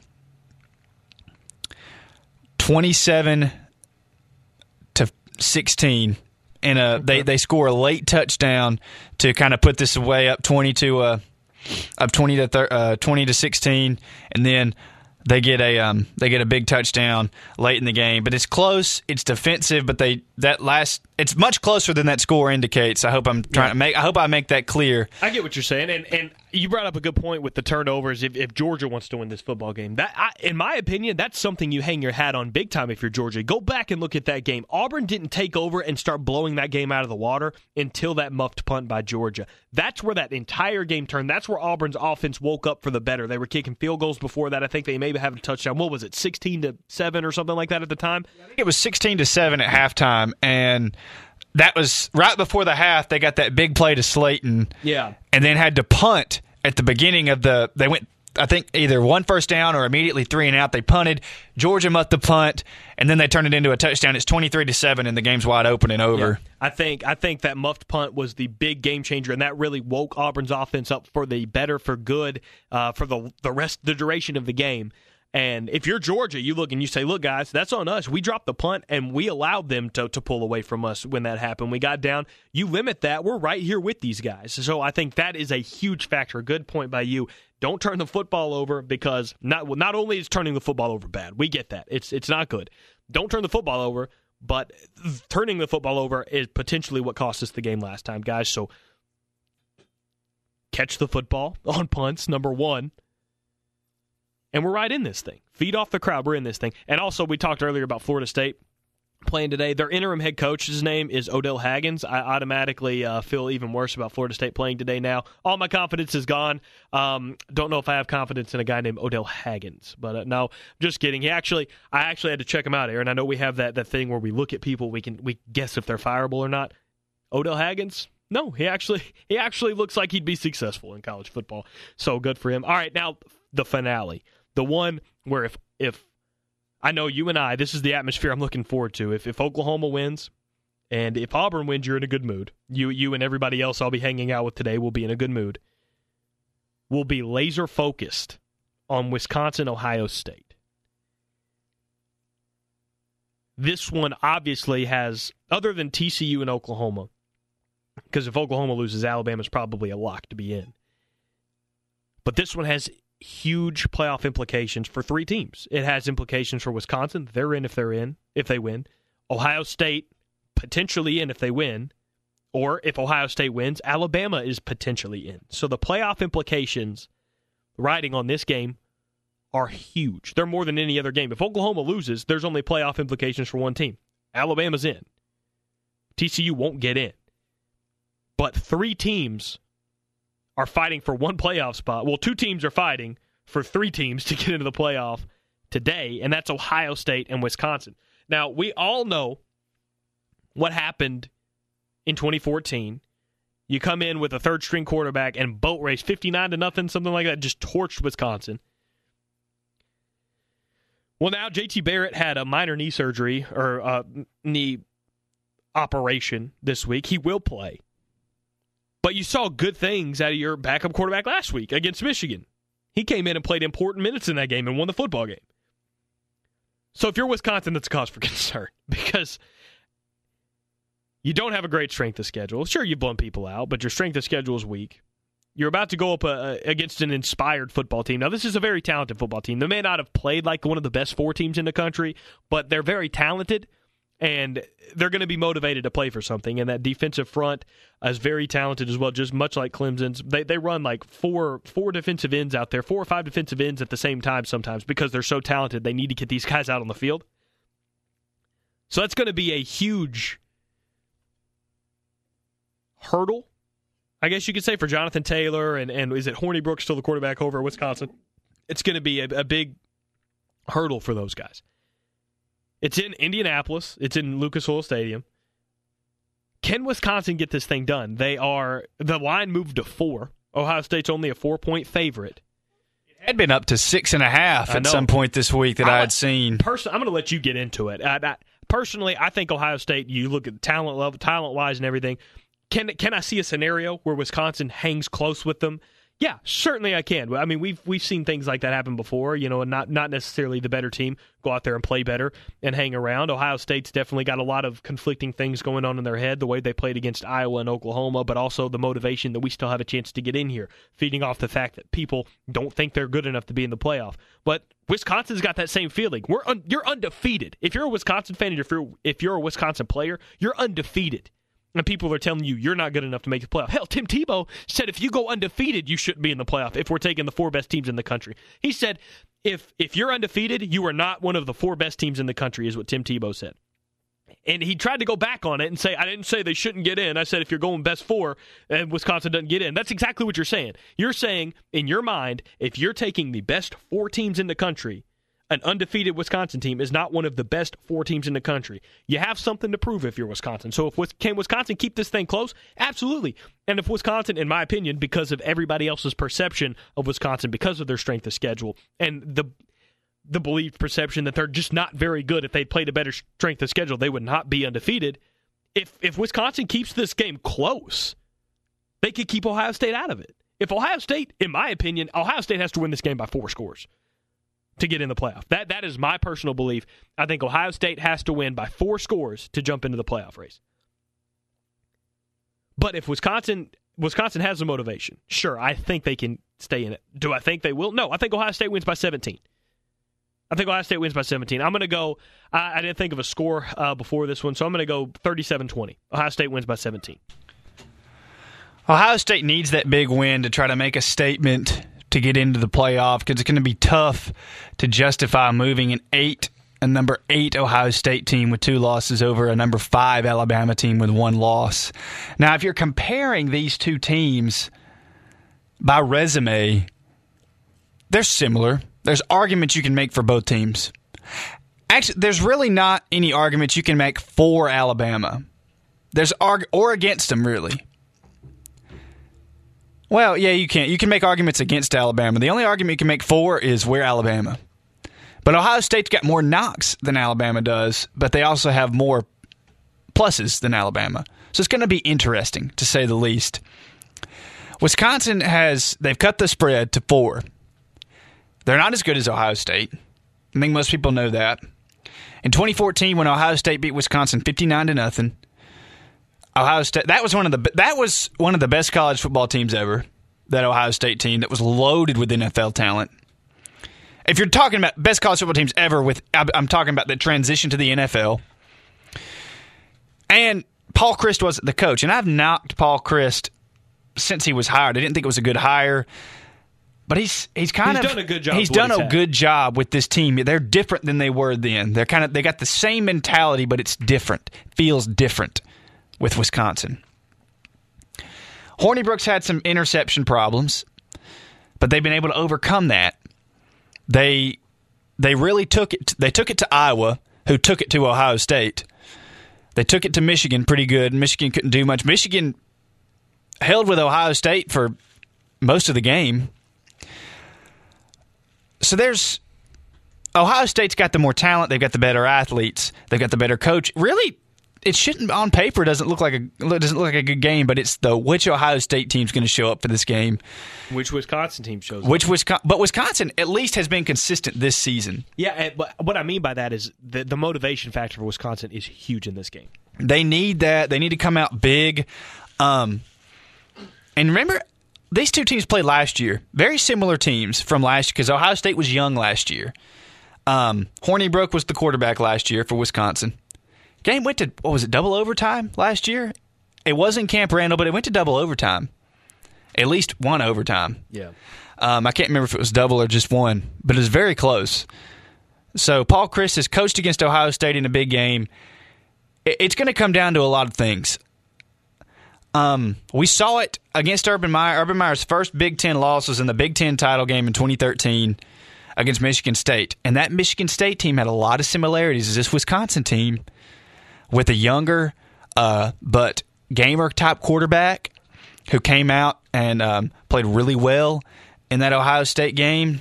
twenty-seven to sixteen, and uh, okay. they they score a late touchdown to kind of put this away up twenty to uh, up twenty to thir- uh, twenty to sixteen, and then they get a um, they get a big touchdown late in the game. But it's close, it's defensive, but they that last it's much closer than that score indicates. I hope I'm trying yeah. to make I hope I make that clear. I get what you're saying, and and you brought up a good point with the turnovers. If, if Georgia wants to win this football game, that I, in my opinion, that's something you hang your hat on big time. If you're Georgia, go back and look at that game. Auburn didn't take over and start blowing that game out of the water until that muffed punt by Georgia. That's where that entire game turned. That's where Auburn's offense woke up for the better. They were kicking field goals before that. I think they maybe have a touchdown. What was it, sixteen to seven or something like that at the time? I think it was sixteen to seven at halftime, and that was right before the half. They got that big play to Slayton, yeah, and then had to punt at the beginning of the. They went, I think, either one first down or immediately three and out. They punted. Georgia muffed the punt, and then they turned it into a touchdown. It's twenty-three to seven, and the game's wide open and over. Yeah. I think I think that muffed punt was the big game changer, and that really woke Auburn's offense up for the better, for good, uh, for the the rest, the duration of the game. And if you're Georgia, you look and you say, look, guys, that's on us. We dropped the punt, and we allowed them to, to pull away from us when that happened. We got down. You limit that. We're right here with these guys. So I think that is a huge factor. Good point by you. Don't turn the football over, because not not only is turning the football over bad. We get that. It's it's not good. Don't turn the football over, but turning the football over is potentially what cost us the game last time, guys. So catch the football on punts, number one. And we're right in this thing. Feed off the crowd. We're in this thing. And also, we talked earlier about Florida State playing today. Their interim head coach's name is Odell Haggins. I automatically uh, feel even worse about Florida State playing today now. All my confidence is gone. Um, don't know if I have confidence in a guy named Odell Haggins. But uh, no, just kidding. He actually, I actually had to check him out, Aaron. I know we have that, that thing where we look at people, we can we guess if they're fireable or not. Odell Haggins? No, he actually he actually looks like he'd be successful in college football. So good for him. All right, now the finale. The one where if if I know you and I, this is the atmosphere I'm looking forward to. If if Oklahoma wins and if Auburn wins, you're in a good mood. You you and everybody else I'll be hanging out with today will be in a good mood. We'll be laser focused on Wisconsin, Ohio State. This one obviously has, other than T C U and Oklahoma, because if Oklahoma loses, Alabama's probably a lock to be in. But this one has huge playoff implications for three teams. It has implications for Wisconsin. They're in if they're in, if they win. Ohio State, potentially in if they win. Or if Ohio State wins, Alabama is potentially in. So the playoff implications riding on this game are huge. They're more than any other game. If Oklahoma loses, there's only playoff implications for one team. Alabama's in. T C U won't get in. But three teams are fighting for one playoff spot. Well, two teams are fighting for three teams to get into the playoff today, and that's Ohio State and Wisconsin. Now, we all know what happened in twenty fourteen. You come in with a third-string quarterback and boat race fifty-nine to nothing, something like that, just torched Wisconsin. Well, now J T Barrett had a minor knee surgery or uh, knee operation this week. He will play. But you saw good things out of your backup quarterback last week against Michigan. He came in and played important minutes in that game and won the football game. So if you're Wisconsin, that's a cause for concern because you don't have a great strength of schedule. Sure, you've blown people out, but your strength of schedule is weak. You're about to go up uh, against an inspired football team. Now, this is a very talented football team. They may not have played like one of the best four teams in the country, but they're very talented. and they're going to be motivated to play for something. And that defensive front is very talented as well, just much like Clemson's. They they run like four four defensive ends out there, four or five defensive ends at the same time sometimes because they're so talented. They need to get these guys out on the field. So that's going to be a huge hurdle, I guess you could say, for Jonathan Taylor, and, and is it Hornibrook still the quarterback over at Wisconsin? It's going to be a, a big hurdle for those guys. It's in Indianapolis. It's in Lucas Oil Stadium. Can Wisconsin get this thing done? They are, the line moved to four. Ohio State's only a four-point favorite. It had been up to six and a half at some point this week that I, I had seen. Person, I'm going to let you get into it. I, I, personally, I think Ohio State, you look at talent level, talent-wise and everything, Can can I see a scenario where Wisconsin hangs close with them? Yeah, certainly I can. I mean, we've we've seen things like that happen before, you know, and not not necessarily the better team go out there and play better and hang around. Ohio State's definitely got a lot of conflicting things going on in their head, the way they played against Iowa and Oklahoma, but also the motivation that we still have a chance to get in here, feeding off the fact that people don't think they're good enough to be in the playoff. But Wisconsin's got that same feeling. We're un- you're undefeated. If you're a Wisconsin fan and if you're if you're a Wisconsin player, you're undefeated. And people are telling you you're not good enough to make the playoff. Hell, Tim Tebow said if you go undefeated, you shouldn't be in the playoff if we're taking the four best teams in the country. He said if if you're undefeated, you are not one of the four best teams in the country, is what Tim Tebow said. And he tried to go back on it and say, I didn't say they shouldn't get in. I said if you're going best four and Wisconsin doesn't get in. That's exactly what you're saying. You're saying, in your mind, if you're taking the best four teams in the country, an undefeated Wisconsin team is not one of the best four teams in the country. You have something to prove if you're Wisconsin. So if can Wisconsin keep this thing close? Absolutely. And if Wisconsin, in my opinion, because of everybody else's perception of Wisconsin, because of their strength of schedule, and the the believed perception that they're just not very good, if they played a better strength of schedule, they would not be undefeated. If if Wisconsin keeps this game close, they could keep Ohio State out of it. If Ohio State, in my opinion, Ohio State has to win this game by four scores to get in the playoff. That that is my personal belief. I think Ohio State has to win by four scores to jump into the playoff race. But if Wisconsin Wisconsin has the motivation, sure, I think they can stay in it. Do I think they will? No, I think Ohio State wins by seventeen. I think Ohio State wins by seventeen. I'm going to go, I, I didn't think of a score uh, before this one, so I'm going to go thirty-seven twenty. Ohio State wins by seventeen. Ohio State needs that big win to try to make a statement to get into the playoff, because it's going to be tough to justify moving an eight, a number eight Ohio State team with two losses over a number five Alabama team with one loss. Now, if you're comparing these two teams by resume, they're similar. There's arguments you can make for both teams. Actually, there's really not any arguments you can make for Alabama. There's arg- or against them, really. Well, yeah, you can. You can make arguments against Alabama. The only argument you can make for is we're Alabama. But Ohio State's got more knocks than Alabama does, but they also have more pluses than Alabama. So it's going to be interesting, to say the least. Wisconsin has, they've cut the spread to four. They're not as good as Ohio State. I think most people know that. In twenty fourteen, when Ohio State beat Wisconsin fifty-nine to nothing, Ohio State, that was one of the that was one of the best college football teams ever. That Ohio State team that was loaded with N F L talent. If you're talking about best college football teams ever, with I'm talking about the transition to the N F L. And Paul Chryst was the coach, and I've knocked Paul Chryst since he was hired. I didn't think it was a good hire, but he's he's kind he's of done a good job. He's done he's a had. good job with this team. They're different than they were then. They're kind of they got the same mentality, but it's different. Feels different with Wisconsin. Hornibrook's had some interception problems, but they've been able to overcome that. They they really took it. They took it to Iowa, who took it to Ohio State. They took it to Michigan pretty good. Michigan couldn't do much. Michigan held with Ohio State for most of the game. So there's Ohio State's got the more talent. They've got the better athletes. They've got the better coach. Really, it shouldn't on paper doesn't look like a doesn't look like a good game. But it's the which Ohio State team's going to show up for this game. Which Wisconsin team shows Which up. Wisconsin, but Wisconsin at least has been consistent this season. Yeah, but what I mean by that is the, the motivation factor for Wisconsin is huge in this game. They need that. They need to come out big. Um, and remember, these two teams played last year. Very similar teams from last year because Ohio State was young last year. Um, Hornibrook was the quarterback last year for Wisconsin. Game went to, what was it, double overtime last year? It wasn't Camp Randall, but it went to double overtime. At least one overtime. Yeah. Um, I can't remember if it was double or just one, but it was very close. So Paul Chryst has coached against Ohio State in a big game. It's going to come down to a lot of things. Um, we saw it against Urban Meyer. Urban Meyer's first Big Ten loss was in the Big Ten title game in twenty thirteen against Michigan State. And that Michigan State team had a lot of similarities as this Wisconsin team with a younger uh, but gamer-type quarterback who came out and um, played really well in that Ohio State game.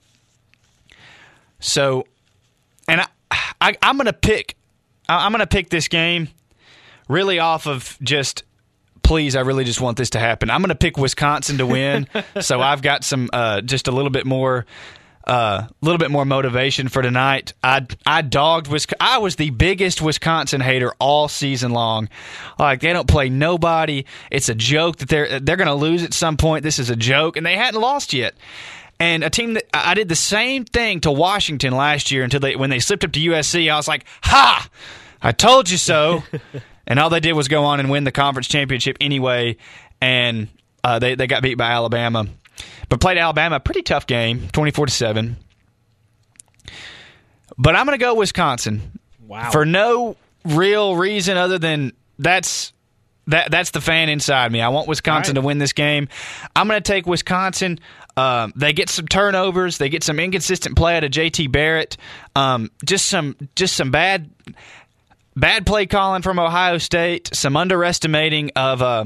So, and I, I, I'm going to pick, I'm going to pick this game really off of just, please, I really just want this to happen. I'm going to pick Wisconsin to win. So I've got some, uh, just a little bit more, a uh, little bit more motivation for tonight. I I dogged Wisconsin. I was the biggest Wisconsin hater all season long. Like, they don't play nobody. It's a joke that they're they're going to lose at some point. This is a joke, and they hadn't lost yet. And a team that I did the same thing to Washington last year until they when they slipped up to U S C. I was like, ha! I told you so. And all they did was go on and win the conference championship anyway, and uh, they they got beat by Alabama. But played Alabama, pretty tough game, twenty-four to seven. But I'm going to go Wisconsin. Wow. For no real reason other than that's that that's the fan inside me. I want Wisconsin right. to win this game. I'm going to take Wisconsin. Um, they get some turnovers. They get some inconsistent play out of J T Barrett. Um, just some just some bad bad play calling from Ohio State. Some underestimating of uh,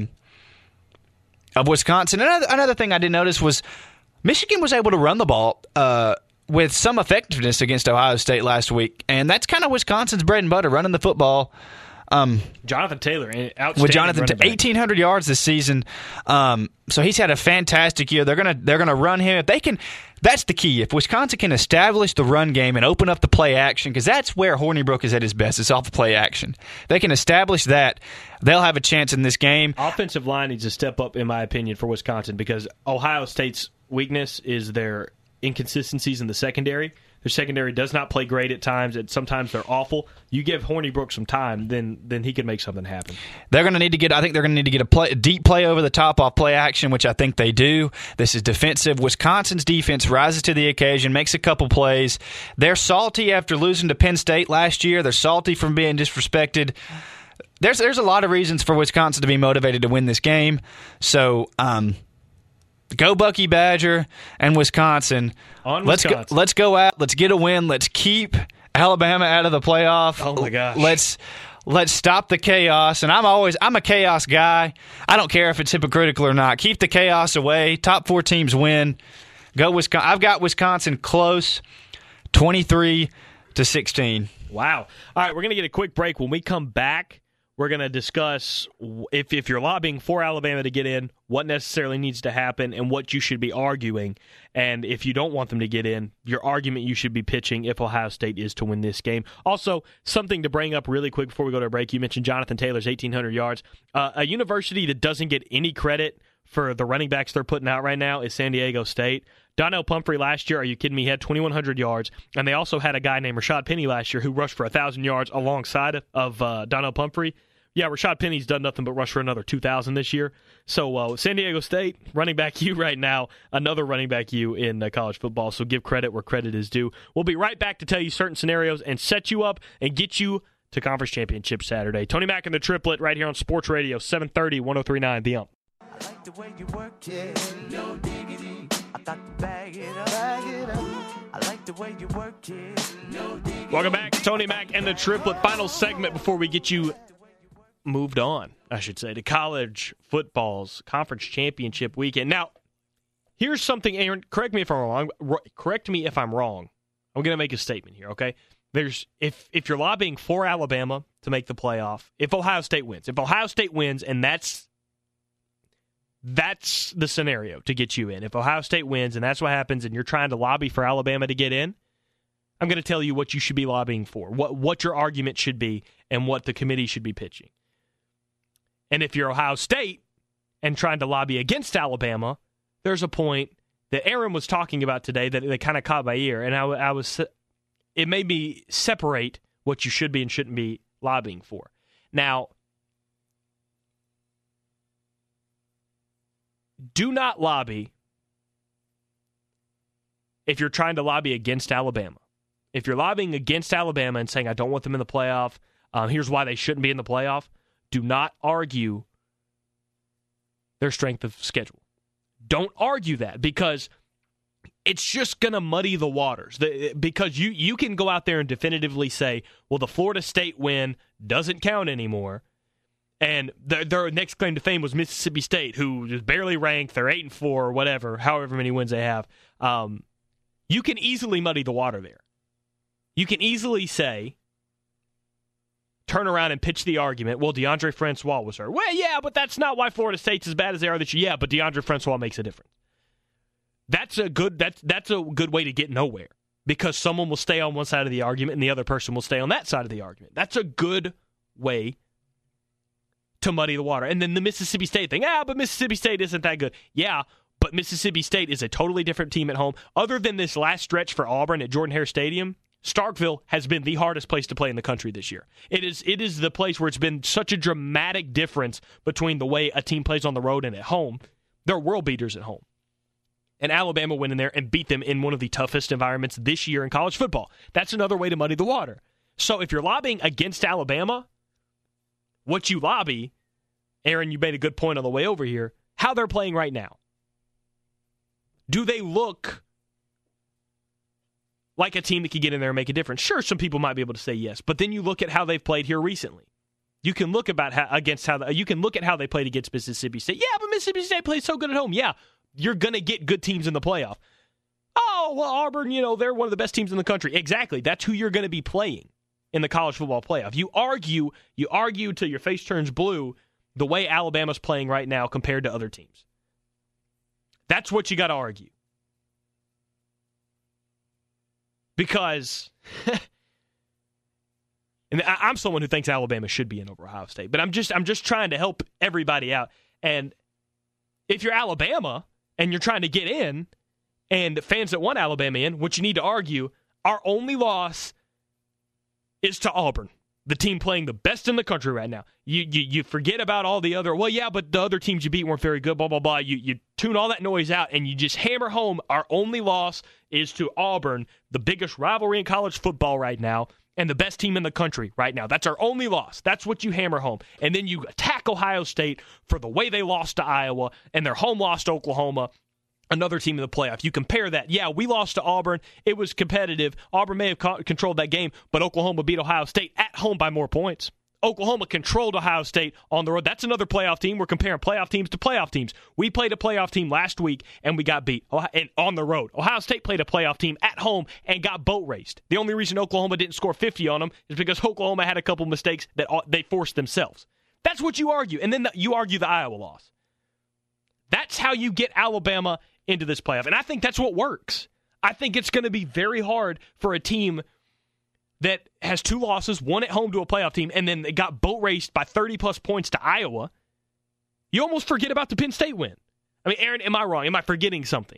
of Wisconsin. Another another thing I did notice was Michigan was able to run the ball uh, with some effectiveness against Ohio State last week, and that's kind of Wisconsin's bread and butter, running the football. Um, Jonathan Taylor, outstanding with Jonathan, running back. eighteen hundred yards this season. Um, so he's had a fantastic year. They're gonna they're gonna run him if they can. That's the key. If Wisconsin can establish the run game and open up the play action, because that's where Hornibrook is at his best. It's off the play action. They can establish that, they'll have a chance in this game. Offensive line needs to step up, in my opinion, for Wisconsin, because Ohio State's weakness is their inconsistencies in the secondary. Their secondary does not play great at times, and sometimes they're awful. You give Hornibrook some time, then then he can make something happen. They're going to need to get. I think they're going to need to get a, play, a deep play over the top off play action, which I think they do. This is defensive. Wisconsin's defense rises to the occasion, makes a couple plays. They're salty after losing to Penn State last year. They're salty from being disrespected. There's there's a lot of reasons for Wisconsin to be motivated to win this game. So. Um, Go Bucky Badger and Wisconsin. On let's Wisconsin. go. Let's go out. Let's get a win. Let's keep Alabama out of the playoff. Oh my gosh. Let's let's stop the chaos. And I'm always I'm a chaos guy. I don't care if it's hypocritical or not. Keep the chaos away. Top four teams win. Go Wisconsin. I've got Wisconsin close, twenty-three to sixteen. Wow. All right, we're going to get a quick break. When we come back, we're going to discuss if if you're lobbying for Alabama to get in, what necessarily needs to happen and what you should be arguing. And if you don't want them to get in, your argument you should be pitching if Ohio State is to win this game. Also, something to bring up really quick before we go to a break. You mentioned Jonathan Taylor's eighteen hundred yards. Uh, a university that doesn't get any credit for the running backs they're putting out right now is San Diego State. Donnell Pumphrey last year, are you kidding me? He had twenty-one hundred yards, and they also had a guy named Rashad Penny last year who rushed for one thousand yards alongside of, of uh, Donnell Pumphrey. Yeah, Rashad Penny's done nothing but rush for another two thousand this year. So uh, San Diego State, running back you right now, another running back you in uh, college football. So give credit where credit is due. We'll be right back to tell you certain scenarios and set you up and get you to Conference Championship Saturday. Tony Mack and the Triplet right here on Sports Radio, seven thirty, one oh three point nine The Ump. I like the way you work it, no diggity. I got to bag it up, bag it up. I like the way you work it, no diggity. Welcome back to Tony Mack and the Triplet. Final segment before we get you moved on, I should say, to college football's conference championship weekend. Now, here's something, Aaron, correct me if I'm wrong. Correct me if I'm wrong. I'm going to make a statement here, okay? There's if if you're lobbying for Alabama to make the playoff, if Ohio State wins, if Ohio State wins, and that's that's the scenario to get you in. If Ohio State wins, and that's what happens, and you're trying to lobby for Alabama to get in, I'm going to tell you what you should be lobbying for, what what your argument should be, and what the committee should be pitching. And if you're Ohio State and trying to lobby against Alabama, there's a point that Aaron was talking about today that, that kind of caught my ear, and I, I was it made me separate what you should be and shouldn't be lobbying for. Now, do not lobby if you're trying to lobby against Alabama. If you're lobbying against Alabama and saying, I don't want them in the playoff, um, here's why they shouldn't be in the playoff, do not argue their strength of schedule. Don't argue that, because it's just going to muddy the waters. The, because you, you can go out there and definitively say, well, the Florida State win doesn't count anymore, and their, their next claim to fame was Mississippi State, who is barely ranked. They're eight and four or whatever, however many wins they have. Um, you can easily muddy the water there. You can easily say, turn around and pitch the argument, well, DeAndre Francois was hurt. Well, yeah, but that's not why Florida State's as bad as they are this year. Yeah, but DeAndre Francois makes a difference. That's a good that's that's a good way to get nowhere, because someone will stay on one side of the argument and the other person will stay on that side of the argument. That's a good way to muddy the water. And then the Mississippi State thing, ah, but Mississippi State isn't that good. Yeah, but Mississippi State is a totally different team at home. Other than this last stretch for Auburn at Jordan-Hare Stadium, Starkville has been the hardest place to play in the country this year. It is it is the place where it's been such a dramatic difference between the way a team plays on the road and at home. They're world beaters at home. And Alabama went in there and beat them in one of the toughest environments this year in college football. That's another way to muddy the water. So if you're lobbying against Alabama, what you lobby, Aaron, you made a good point on the way over here, how they're playing right now. Do they look like a team that could get in there and make a difference? Sure, some people might be able to say yes, but then you look at how they've played here recently. You can look about how, against how you can look at how they played against Mississippi State. Yeah, but Mississippi State plays so good at home. Yeah, you're going to get good teams in the playoff. Oh, well, Auburn, you know, they're one of the best teams in the country. Exactly. That's who you're going to be playing in the college football playoff. You argue, you argue till your face turns blue the way Alabama's playing right now compared to other teams. That's what you got to argue. Because, and I'm someone who thinks Alabama should be in over Ohio State, but I'm just I'm just trying to help everybody out. And if you're Alabama and you're trying to get in, and fans that want Alabama in, what you need to argue, our only loss is to Auburn, the team playing the best in the country right now. You you, you forget about all the other, well, yeah, but the other teams you beat weren't very good, blah, blah, blah. You, you tune all that noise out, and you just hammer home our only loss is to Auburn, the biggest rivalry in college football right now, and the best team in the country right now. That's our only loss. That's what you hammer home. And then you attack Ohio State for the way they lost to Iowa and their home loss to Oklahoma, another team in the playoff. You compare that. Yeah, we lost to Auburn. It was competitive. Auburn may have co- controlled that game, but Oklahoma beat Ohio State at home by more points. Oklahoma controlled Ohio State on the road. That's another playoff team. We're comparing playoff teams to playoff teams. We played a playoff team last week, and we got beat and on the road. Ohio State played a playoff team at home and got boat raced. The only reason Oklahoma didn't score fifty on them is because Oklahoma had a couple mistakes that they forced themselves. That's what you argue. And then you argue the Iowa loss. That's how you get Alabama into this playoff. And I think that's what works. I think it's going to be very hard for a team that has two losses, one at home to a playoff team, and then they got boat raced by thirty-plus points to Iowa. You almost forget about the Penn State win. I mean, Aaron, am I wrong? Am I forgetting something?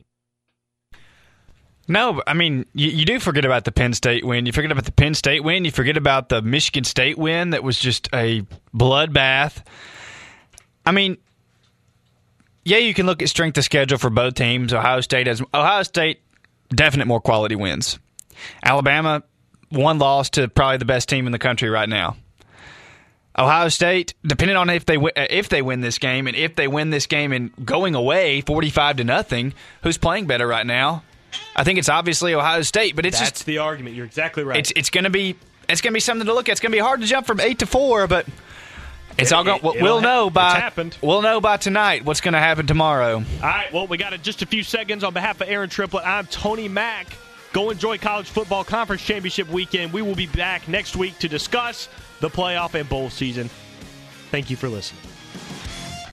No, I mean, you, you do forget about the Penn State win. You forget about the Penn State win. You forget about the Michigan State win that was just a bloodbath. I mean, yeah, you can look at strength of schedule for both teams. Ohio State has Ohio State definite more quality wins. Alabama, one loss to probably the best team in the country right now. Ohio State, depending on if they if they win this game, and if they win this game and going away forty-five to nothing, who's playing better right now? I think it's obviously Ohio State, but it's That's just the argument. You're exactly right. It's it's going to be it's going to be something to look at. It's going to be hard to jump from eight to four, but it's it, all going. It, we'll know by we'll know by tonight what's going to happen tomorrow. All right. Well, we got just a few seconds. On behalf of Aaron Triplett, I'm Tony Mack. Go enjoy college football conference championship weekend. We will be back next week to discuss the playoff and bowl season. Thank you for listening.